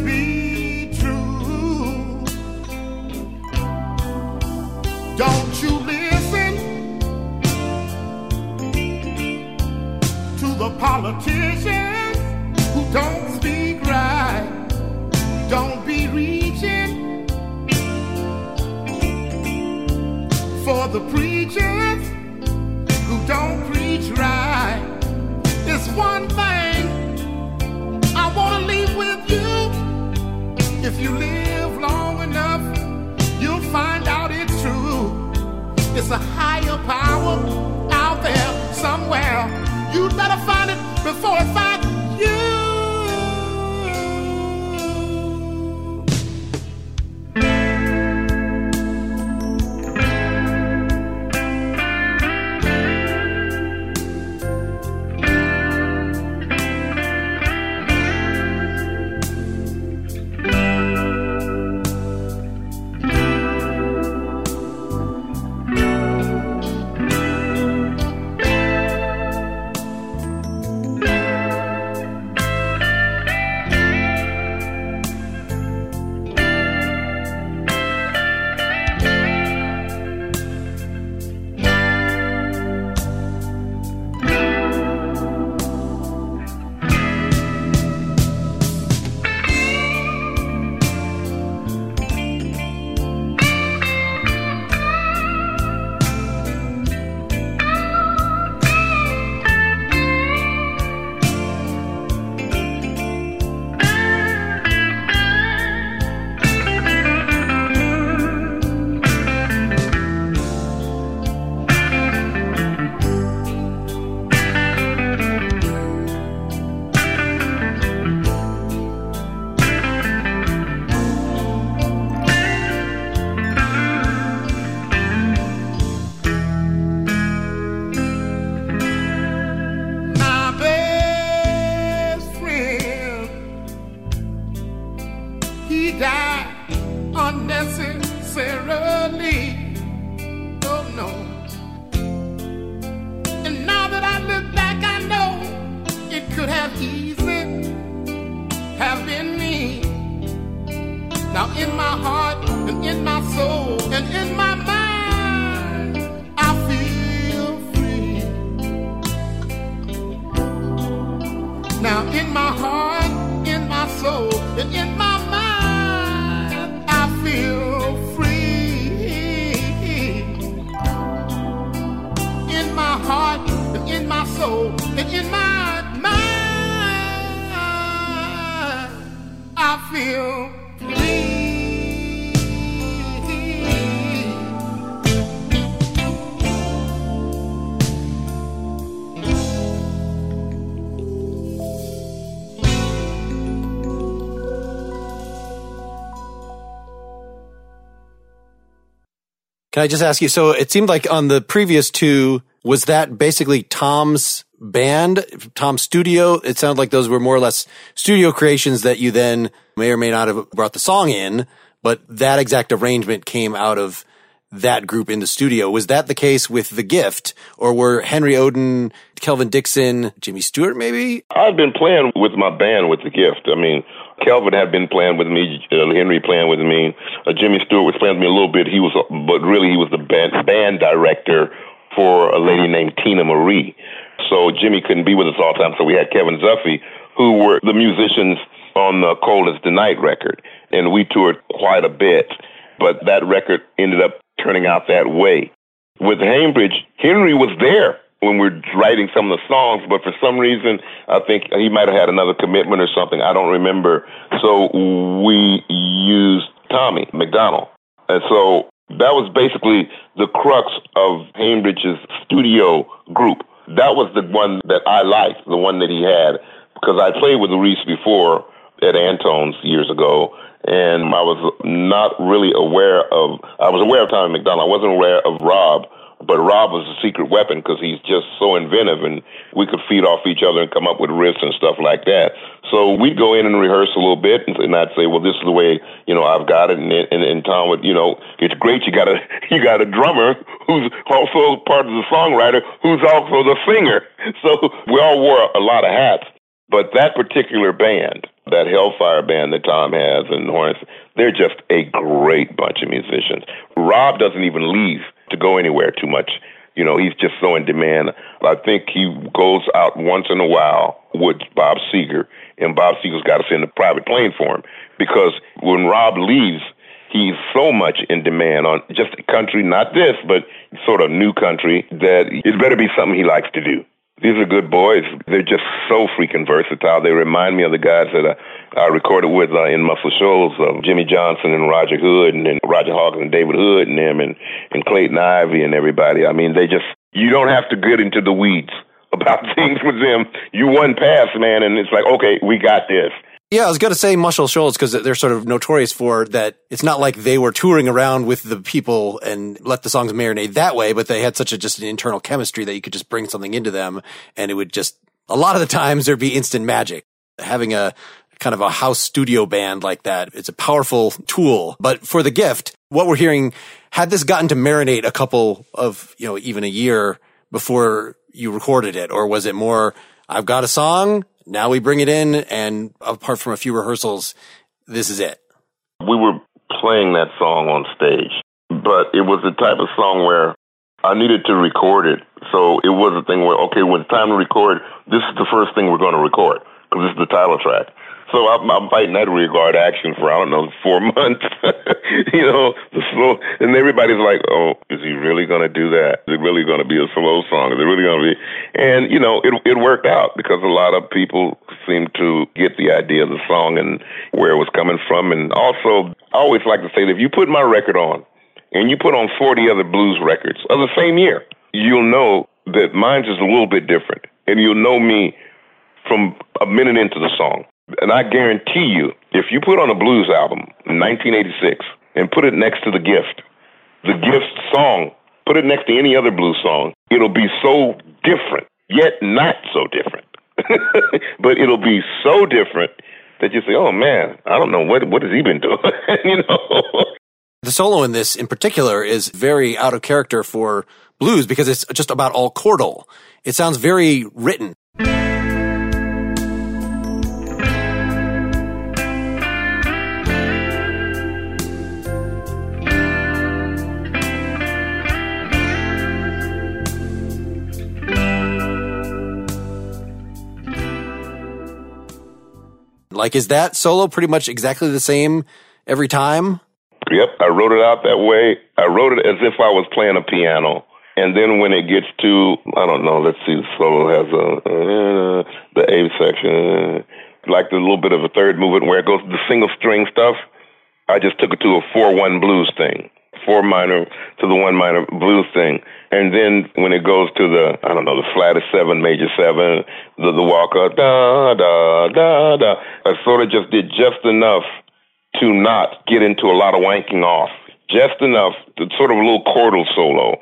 be true. Don't you listen to the politicians who don't speak right. Don't be reaching for the preachers who don't preach right. It's one thing I want to leave with you. If you live long enough, you'll find out it's true. It's a higher power out there somewhere. You better find it before it finds you. Can I just ask you, so it seemed like on the previous two, was that basically Tom's band, Tom's studio? It sounded like those were more or less studio creations that you then may or may not have brought the song in, but that exact arrangement came out of that group in the studio. Was that the case with The Gift, or were Henry Oden, Kelvin Dixon, Jimmy Stewart maybe? I've been playing with my band with The Gift. I mean, Kelvin had been playing with me, Henry playing with me, Jimmy Stewart was playing with me a little bit. He was the band director for a lady named Tina Marie. So Jimmy couldn't be with us all the time, so we had Kevin Zuffy, who were the musicians on the Cold as the Night record. And we toured quite a bit, but that record ended up turning out that way. With Hainbridge, Henry was there when we were writing some of the songs, but for some reason, I think he might have had another commitment or something. I don't remember. So we used Tommy McDonald. And so that was basically the crux of Hainbridge's studio group. That was the one that I liked, the one that he had, because I played with Reese before at Antone's years ago, and I was not really aware of Tommy McDonald. I wasn't aware of Rob, but Rob was a secret weapon because he's just so inventive, and we could feed off each other and come up with riffs and stuff like that. So we'd go in and rehearse a little bit, and I'd say, well, this is the way, I've got it, and Tom would, it's great, you got a drummer who's also part of the songwriter, who's also the singer. So we all wore a lot of hats. But that particular band, that Hellfire band that Tom has and Horns, they're just a great bunch of musicians. Rob doesn't even leave to go anywhere too much. You know, he's just so in demand. I think he goes out once in a while with Bob Seger, and Bob Seger's got to send a private plane for him, because when Rob leaves, he's so much in demand on just country, not this, but sort of new country, that it better be something he likes to do. These are good boys. They're just so freaking versatile. They remind me of the guys that I recorded with in Muscle Shoals, Jimmy Johnson and Roger Hood, and then Roger Hawkins and David Hood and them, and Clayton Ivey and everybody. I mean, you don't have to get into the weeds about things with them. You one pass, man, and it's like, okay, we got this. Yeah, I was going to say Muscle Shoals because they're sort of notorious for that. It's not like they were touring around with the people and let the songs marinate that way, but they had such just an internal chemistry that you could just bring something into them, and it would just, a lot of the times there'd be instant magic. Having a kind of a house studio band like that, it's a powerful tool. But for The Gift, what we're hearing, had this gotten to marinate a couple of, even a year before you recorded it, or was it more, I've got a song, now we bring it in, and apart from a few rehearsals, this is it? We were playing that song on stage, but it was the type of song where I needed to record it. So it was a thing where, okay, when it's time to record, this is the first thing we're going to record, because this is the title track. So I'm fighting that regard action for, 4 months, the slow, and everybody's like, oh, is he really going to do that? Is it really going to be a slow song? Is it really going to be? And, it worked out, because a lot of people seemed to get the idea of the song and where it was coming from. And also, I always like to say that if you put my record on and you put on 40 other blues records of the same year, you'll know that mine's is a little bit different. And you'll know me from a minute into the song. And I guarantee you, if you put on a blues album in 1986 and put it next to The Gift song, put it next to any other blues song, it'll be so different, yet not so different. But it'll be so different that you say, oh man, I don't know, what has he been doing? The solo in this in particular is very out of character for blues because it's just about all chordal. It sounds very written. Like, is that solo pretty much exactly the same every time? Yep, I wrote it out that way. I wrote it as if I was playing a piano. And then when it gets to, let's see, the solo has the A section, like the little bit of a third movement where it goes to the single string stuff. I just took it to a 4-1 blues thing, 4 minor to the 1 minor blues thing. And then when it goes to the flattest 7, major 7, the walker, da, da, da, da, I sort of just did just enough to not get into a lot of wanking off. Just enough to sort of a little chordal solo.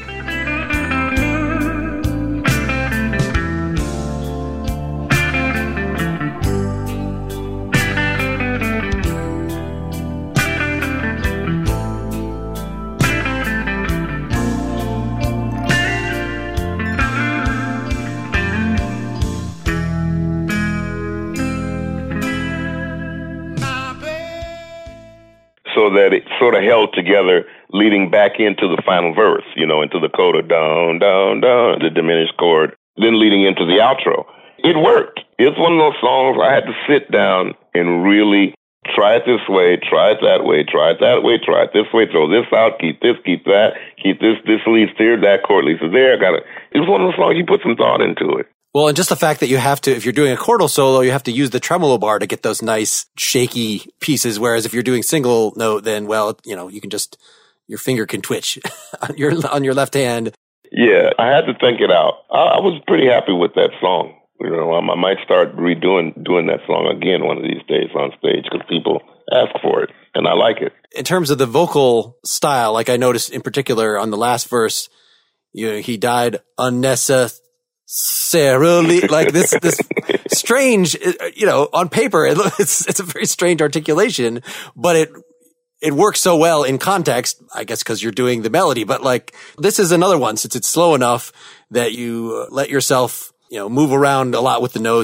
So that it sort of held together leading back into the final verse, into the coda, down, down, down, the diminished chord, then leading into the outro. It worked. It's one of those songs I had to sit down and really try it this way, try it that way, try it that way, try it this way, throw this out, keep this, keep that, keep this leads here, that chord leads there. It was one of those songs you put some thought into it. Well, and just the fact that you have to, if you're doing a chordal solo, you have to use the tremolo bar to get those nice shaky pieces. Whereas if you're doing single note, then, you can just, your finger can twitch on your left hand. Yeah, I had to think it out. I was pretty happy with that song. I might start doing that song again one of these days on stage because people ask for it and I like it. In terms of the vocal style, like I noticed in particular on the last verse, he died unnecessarily. Like this strange, on paper, it's a very strange articulation, but it works so well in context, I guess, because you're doing the melody. But like, this is another one, since it's slow enough that you let yourself, move around a lot with the notes.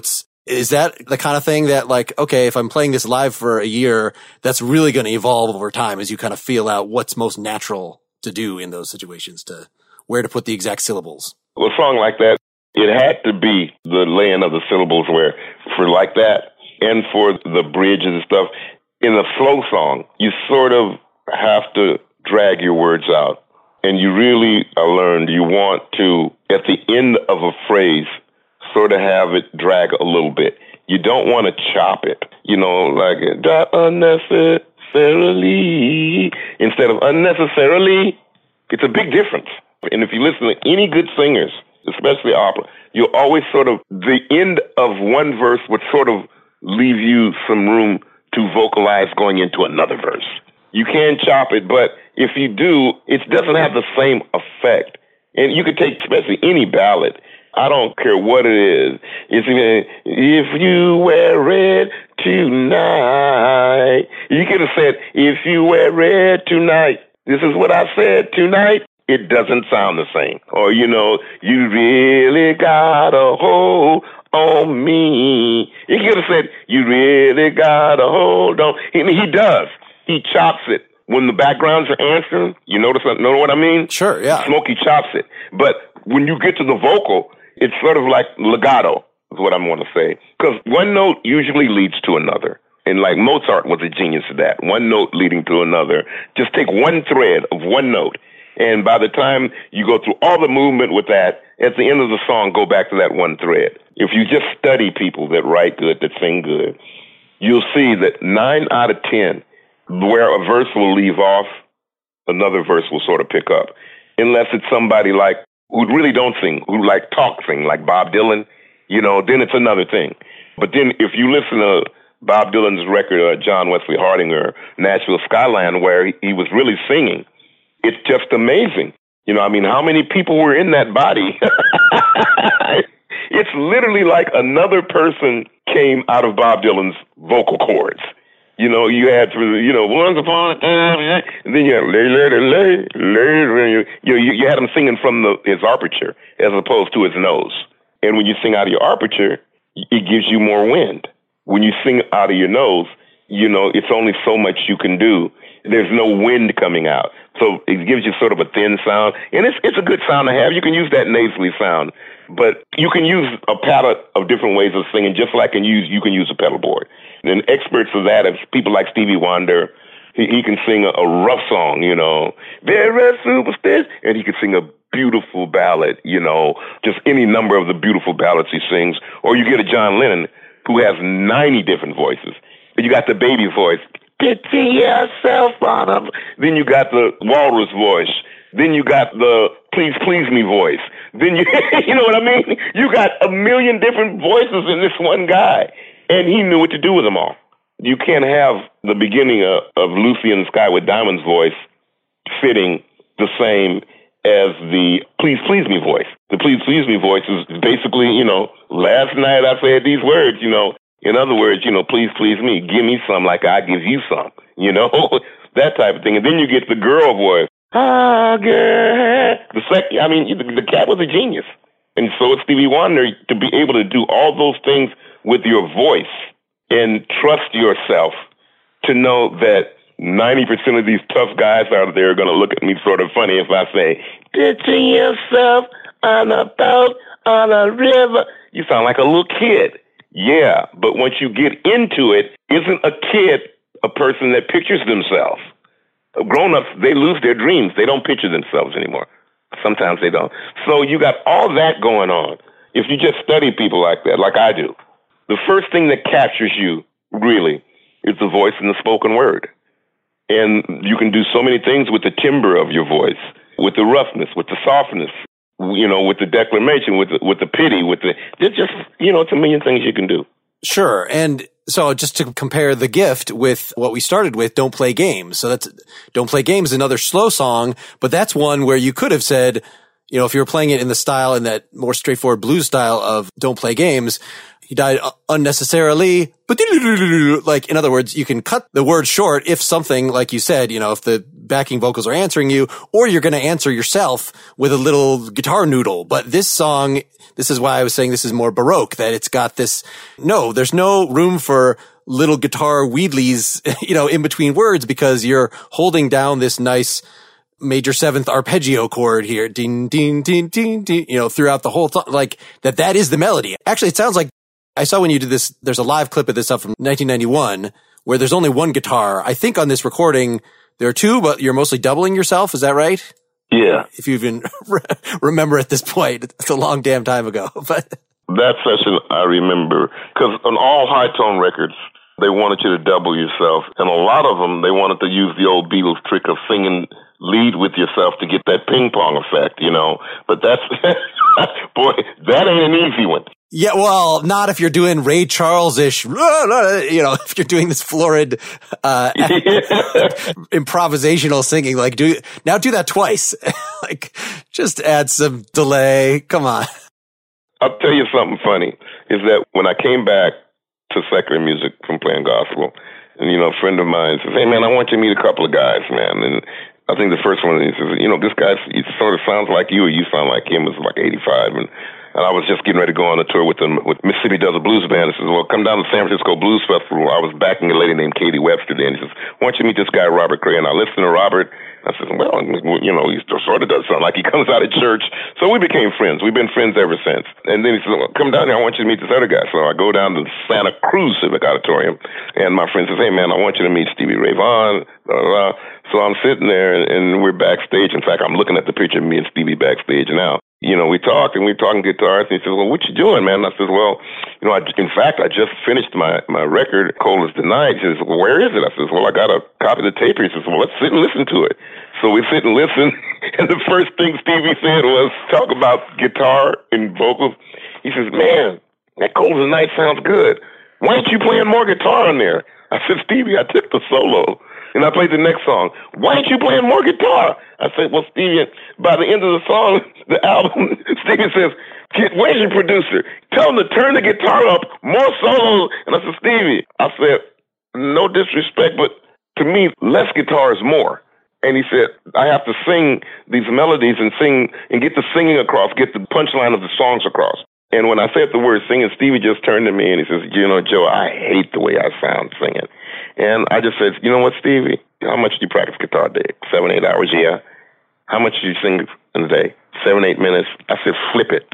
Is that the kind of thing that, like, okay, if I'm playing this live for a year, that's really going to evolve over time as you kind of feel out what's most natural to do in those situations, to where to put the exact syllables? Well, a song like that, it had to be the laying of the syllables where, for like that, and for the bridges and stuff. In a slow song, you sort of have to drag your words out. And you really learned you want to, at the end of a phrase, sort of have it drag a little bit. You don't want to chop it, like unnecessarily instead of unnecessarily. It's a big difference. And if you listen to any good singers, especially opera, you'll always sort of, the end of one verse would sort of leave you some room to vocalize going into another verse. You can chop it, but if you do, it doesn't have the same effect. And you could take, especially any ballad, I don't care what it is. It's even, if you wear red tonight. You could have said, if you wear red tonight. This is what I said tonight. It doesn't sound the same. Or, you really got a hold on me. He could have said, you really got a hold on. And he does. He chops it. When the backgrounds are answering, know what I mean? Sure, yeah. Smokey chops it. But when you get to the vocal, it's sort of like legato, is what I want to say. Because one note usually leads to another. And like Mozart was a genius at that. One note leading to another. Just take one thread of one note. And by the time you go through all the movement with that, at the end of the song, go back to that one thread. If you just study people that write good, that sing good, you'll see that 9 out of 10, where a verse will leave off, another verse will sort of pick up. Unless it's somebody like, who really don't sing, who like talk sing, like Bob Dylan, then it's another thing. But then if you listen to Bob Dylan's record, John Wesley Harding or Nashville Skyline, where he was really singing, it's just amazing. How many people were in that body? It's literally like another person came out of Bob Dylan's vocal cords. You had, once upon a time, and then you had, you had him singing from his aperture as opposed to his nose. And when you sing out of your aperture, it gives you more wind. When you sing out of your nose, it's only so much you can do. There's no wind coming out. So it gives you sort of a thin sound. And it's a good sound to have. You can use that nasally sound. But you can use a palette of different ways of singing, just like you can use a pedal board. And experts of that, people like Stevie Wonder, he can sing a rough song, very superstitious, and he can sing a beautiful ballad, just any number of the beautiful ballads he sings. Or you get a John Lennon who has 90 different voices. You got the baby voice, pity yourself on him. Then you got the walrus voice. Then you got the please me voice. Then you know what I mean? You got a million different voices in this one guy. And he knew what to do with them all. You can't have the beginning of Lucy in the Sky with Diamonds voice fitting the same as the please me voice. The please me voice is basically, last night I said these words, In other words, please me. Give me some like I give you some, that type of thing. And then you get the girl voice. Ah, girl. The cat was a genius. And so it's Stevie Wonder to be able to do all those things with your voice and trust yourself to know that 90% of these tough guys out there are going to look at me sort of funny if I say, picture yourself on a boat on a river. You sound like a little kid. Yeah, but once you get into it, isn't a kid a person that pictures themselves? Grown-ups, they lose their dreams. They don't picture themselves anymore. Sometimes they don't. So you got all that going on. If you just study people like that, like I do, the first thing that captures you, really, is the voice and the spoken word. And you can do so many things with the timbre of your voice, with the roughness, with the softness, with the declamation, with the pity, there's just, it's a million things you can do. Sure. And so just to compare The Gift with what we started with, Don't Play Games. So that's Don't Play Games, another slow song, but that's one where you could have said, if you were playing it in the style, in that more straightforward blues style of Don't Play Games, he died unnecessarily, but like, in other words, you can cut the word short if something, like you said, if the backing vocals are answering you, or you're going to answer yourself with a little guitar noodle. But this song, this is why I was saying this is more Baroque, that it's got this, no, there's no room for little guitar wheedlies, in between words, because you're holding down this nice major seventh arpeggio chord here, ding, ding, ding, ding, ding, throughout the whole like that is the melody. Actually, it sounds like, I saw when you did this, there's a live clip of this up from 1991 where there's only one guitar. I think on this recording, there are two, but you're mostly doubling yourself. Is that right? Yeah. If you even remember at this point, it's a long damn time ago. But that session I remember, because on all high tone records, they wanted you to double yourself. And a lot of them, they wanted to use the old Beatles trick of singing lead with yourself to get that ping pong effect, But that's, boy, that ain't an easy one. Yeah, well, not if you're doing Ray Charles-ish, if you're doing this florid, improvisational singing, do that twice. Just add some delay. Come on. I'll tell you something funny, is that when I came back to secular music from playing gospel, and, a friend of mine says, hey, man, I want you to meet a couple of guys, man. And I think the first one, he says, this guy, he sort of sounds like you, or you sound like him, was like 85. And I was just getting ready to go on a tour with them, with Mississippi Does a Blues Band. He says, well, come down to San Francisco Blues Festival. I was backing a lady named Katie Webster then. He says, why don't you meet this guy, Robert Cray? And I listened to Robert. I said, well, he sort of does sound like he comes out of church. So we became friends. We've been friends ever since. And then he said, well, come down here. I want you to meet this other guy. So I go down to the Santa Cruz Civic Auditorium, and my friend says, hey, man, I want you to meet Stevie Ray Vaughan. Blah, blah, blah. So I'm sitting there, and we're backstage. In fact, I'm looking at the picture of me and Stevie backstage now. We talked, and we're talking guitars, and he says, well, what you doing, man? And I said, well, in fact, I just finished my record, Cold as the Night. He says, well, where is it? I says, well, I got a copy of the tape here. He says, well, let's sit and listen to it. So we sit and listen, and the first thing Stevie said was, talk about guitar and vocals. He says, man, that Cold as the Night sounds good. Why aren't you playing more guitar on there? I said, Stevie, I took the solo. And I played the next song. Why aren't you playing more guitar? I said, well, Stevie, by the end of the song, the album, Stevie says, where's your producer? Tell him to turn the guitar up, more solos. And I said, Stevie, I said, no disrespect, but to me, less guitar is more. And he said, I have to sing these melodies and sing and get the singing across, get the punchline of the songs across. And when I said the word singing, Stevie just turned to me and he says, Joe, I hate the way I sound singing. And I just said, you know what, Stevie? How much do you practice guitar a day? 7-8 hours, yeah. How much do you sing in a day? 7-8 minutes. I said, flip it.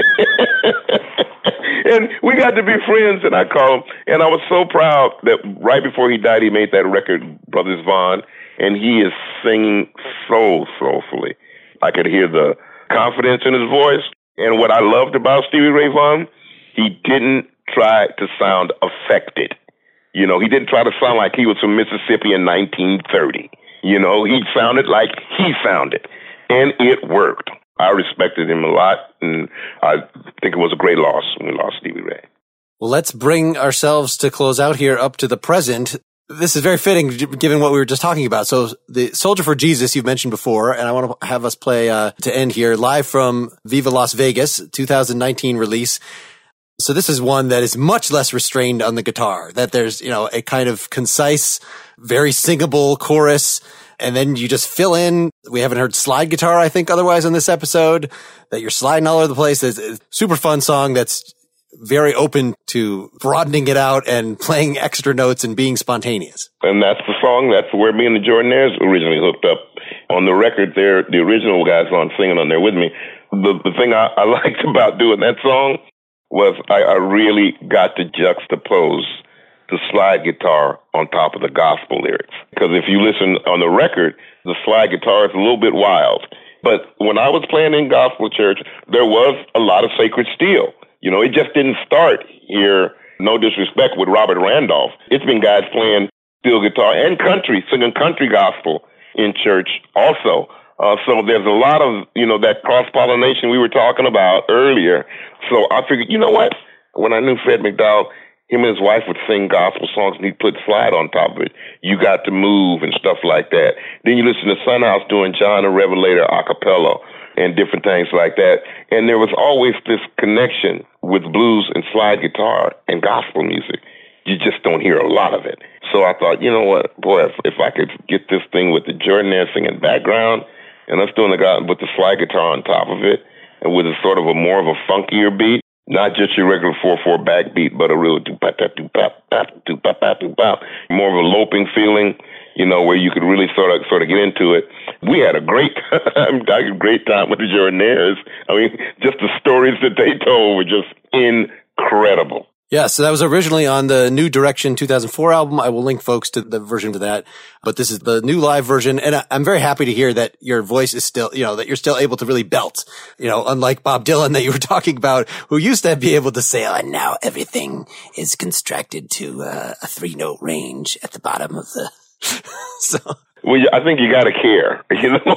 And we got to be friends, and I called him. And I was so proud that right before he died, he made that record, Brothers Vaughan, and he is singing so soulfully. I could hear the confidence in his voice. And what I loved about Stevie Ray Vaughan, he didn't try to sound affected. He didn't try to sound like he was from Mississippi in 1930. He sounded like he sounded. And it worked. I respected him a lot, and I think it was a great loss when we lost Stevie Ray. Well, let's bring ourselves to close out here up to the present. This is very fitting given what we were just talking about. So the Soldier for Jesus you've mentioned before, and I want to have us play to end here live from Viva Las Vegas, 2019 release. So this is one that is much less restrained on the guitar, that there's, a kind of concise, very singable chorus. And then you just fill in. We haven't heard slide guitar, I think, otherwise on this episode, that you're sliding all over the place. It's a super fun song that's very open to broadening it out and playing extra notes and being spontaneous. And that's the song. That's where me and the Jordanaires originally hooked up. On the record there, the original guys on singing on there with me. The thing I liked about doing that song was I really got to juxtapose the slide guitar on top of the gospel lyrics. Because if you listen on the record, the slide guitar is a little bit wild. But when I was playing in gospel church, there was a lot of sacred steel. It just didn't start here, no disrespect, with Robert Randolph. It's been guys playing steel guitar and country, singing country gospel in church also. So there's a lot of, that cross-pollination we were talking about earlier. So I figured, you know what? When I knew Fred McDowell, him and his wife would sing gospel songs and he'd put slide on top of it. You Got to Move and stuff like that. Then you listen to Sunhouse doing John the Revelator a cappella and different things like that. And there was always this connection with blues and slide guitar and gospel music. You just don't hear a lot of it. So I thought, you know what, boy, if I could get this thing with the Jordanaire singing background, and us doing with the slide guitar on top of it, and with a sort of a more of a funkier beat, not just your regular 4/4 backbeat, but a real do-ba-da-do-ba-da-do-ba-da-do-ba, more of a loping feeling, you know, where you could really sort of get into it. We had a great time with the Jordanaires. I mean, just the stories that they told were just incredible. Yeah, so that was originally on the New Direction 2004 album. I will link folks to the version for that. But this is the new live version. And I'm very happy to hear that your voice is still, you know, that you're still able to really belt. You know, unlike Bob Dylan that you were talking about, who used to be able to say, oh, and now everything is constructed to a 3-note range at the bottom of the... So... Well, I think you got to care, you know.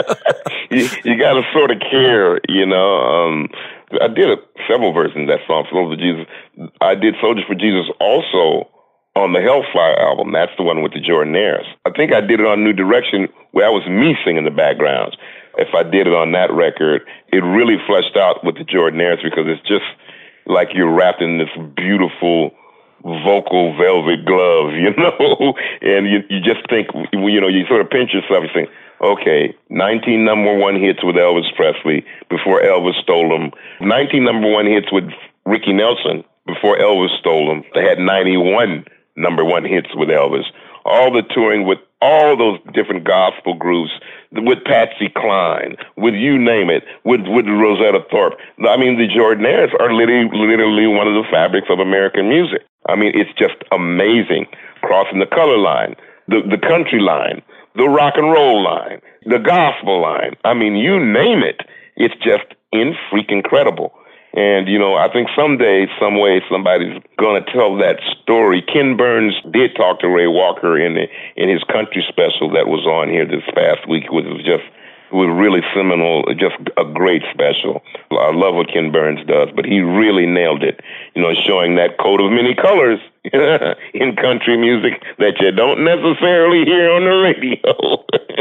you got to sort of care, you know. I did several versions of that song, Soldiers for Jesus. I did Soldiers for Jesus also on the Hellfire album. That's the one with the Jordanaires. I think I did it on New Direction where I was me singing the backgrounds. If I did it on that record, it really fleshed out with the Jordanaires because it's just like you're wrapped in this beautiful vocal velvet glove, you know, and you just think, you know, you sort of pinch yourself and think, okay, 19 number one hits with Elvis Presley before Elvis stole them, 19 number one hits with Ricky Nelson before Elvis stole them. They had 91 number one hits with Elvis. All the touring with all those different gospel groups, with Patsy Cline, with you name it, with Rosetta Tharpe. I mean, the Jordanaires are literally one of the fabrics of American music. I mean, it's just amazing. Crossing the color line, the country line, the rock and roll line, the gospel line. I mean, you name it. It's just incredible. And, you know, I think someday, some way, somebody's going to tell that story. Ken Burns did talk to Ray Walker in his country special that was on here this past week, which was really seminal, just a great special. I love what Ken Burns does, but he really nailed it, you know, showing that coat of many colors in country music that you don't necessarily hear on the radio.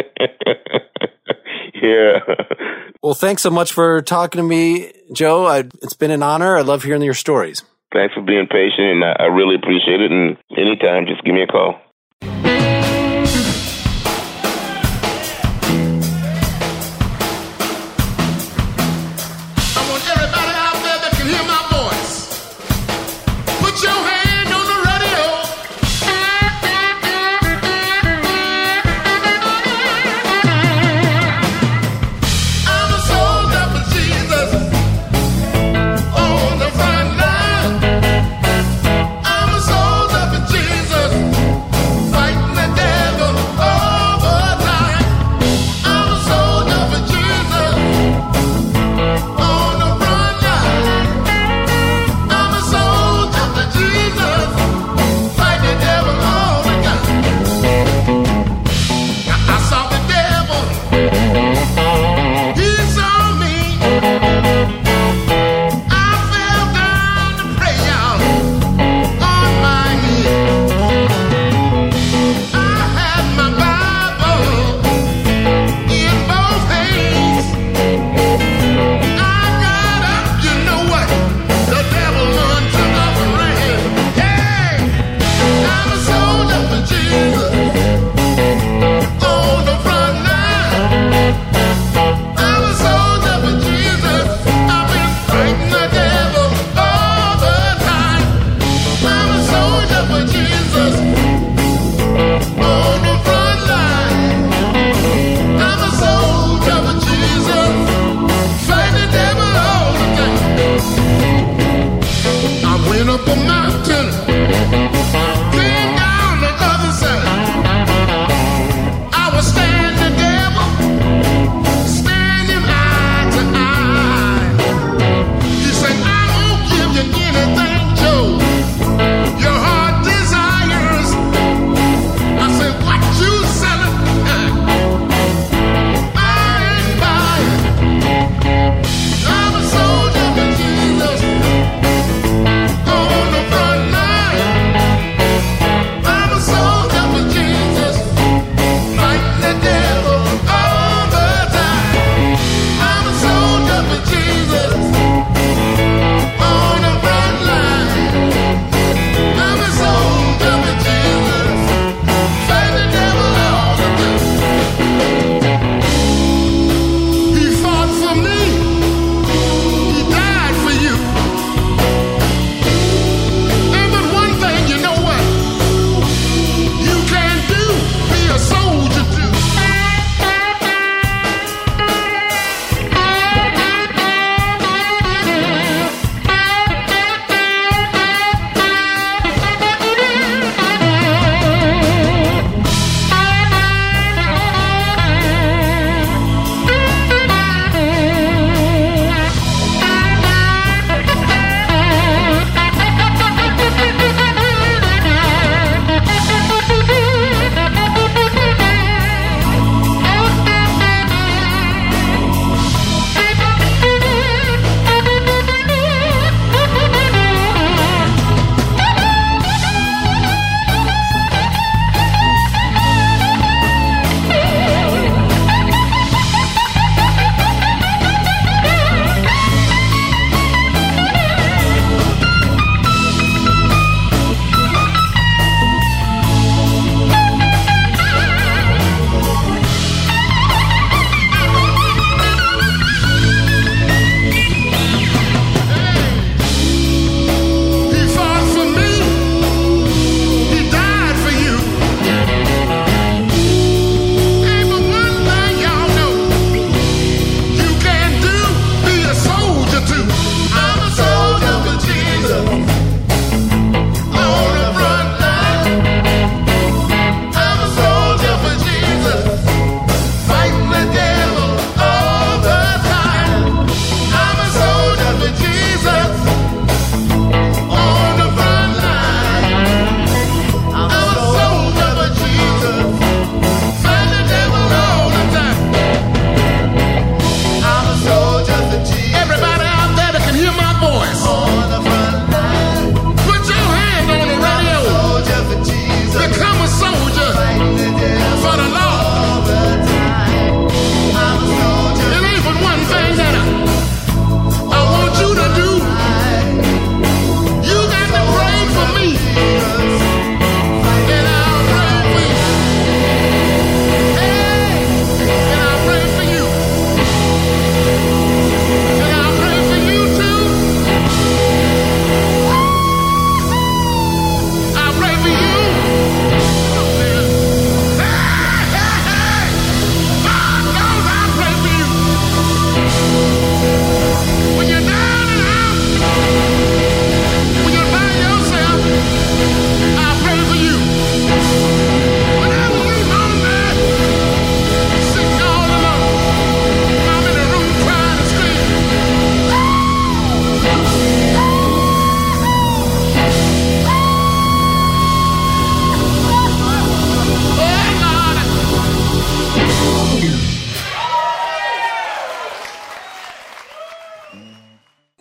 Yeah. Well, thanks so much for talking to me, Joe. It's been an honor. I love hearing your stories. Thanks for being patient, and I really appreciate it. And anytime, just give me a call. Fighting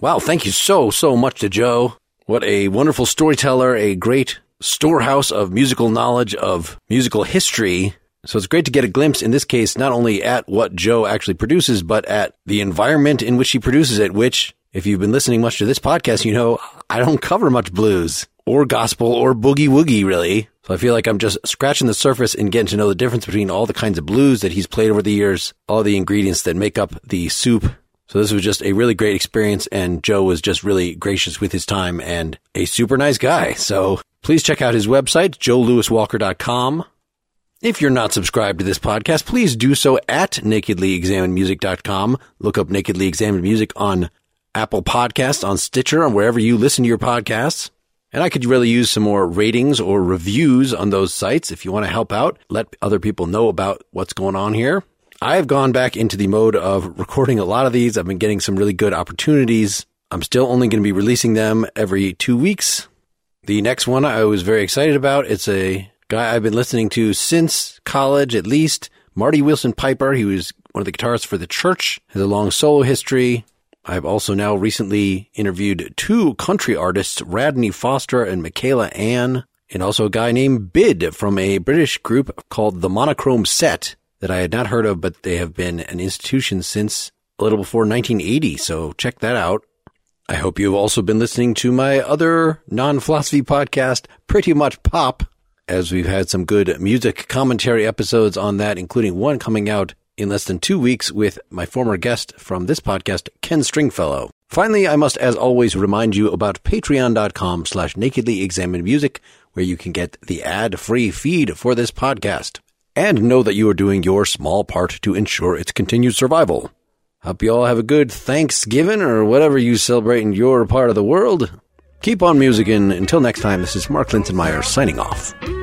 Wow, thank you so much to Joe. What a wonderful storyteller, a great storehouse of musical knowledge, of musical history. So it's great to get a glimpse, in this case, not only at what Joe actually produces, but at the environment in which he produces it, which, if you've been listening much to this podcast, you know I don't cover much blues or gospel or boogie-woogie, really. So I feel like I'm just scratching the surface and getting to know the difference between all the kinds of blues that he's played over the years, all the ingredients that make up the soup. So this was just a really great experience, and Joe was just really gracious with his time and a super nice guy. So please check out his website, joelewiswalker.com. If you're not subscribed to this podcast, please do so at nakedlyexaminedmusic.com. Look up Nakedly Examined Music on Apple Podcasts, on Stitcher, and wherever you listen to your podcasts. And I could really use some more ratings or reviews on those sites if you want to help out. Let other people know about what's going on here. I've gone back into the mode of recording a lot of these. I've been getting some really good opportunities. I'm still only going to be releasing them every 2 weeks. The next one I was very excited about. It's a guy I've been listening to since college, at least. Marty Wilson Piper. He was one of the guitarists for The Church. Has a long solo history. I've also now recently interviewed 2 country artists, Radney Foster and Michaela Ann, and also a guy named Bid from a British group called The Monochrome Set that I had not heard of, but they have been an institution since a little before 1980, so check that out. I hope you've also been listening to my other non-philosophy podcast, Pretty Much Pop, as we've had some good music commentary episodes on that, including one coming out in less than 2 weeks with my former guest from this podcast, Ken Stringfellow. Finally, I must, as always, remind you about patreon.com/nakedlyexaminedmusic, where you can get the ad-free feed for this podcast. And know that you are doing your small part to ensure its continued survival. Hope you all have a good Thanksgiving or whatever you celebrate in your part of the world. Keep on musicking. Until next time, this is Mark Linsenmeyer signing off.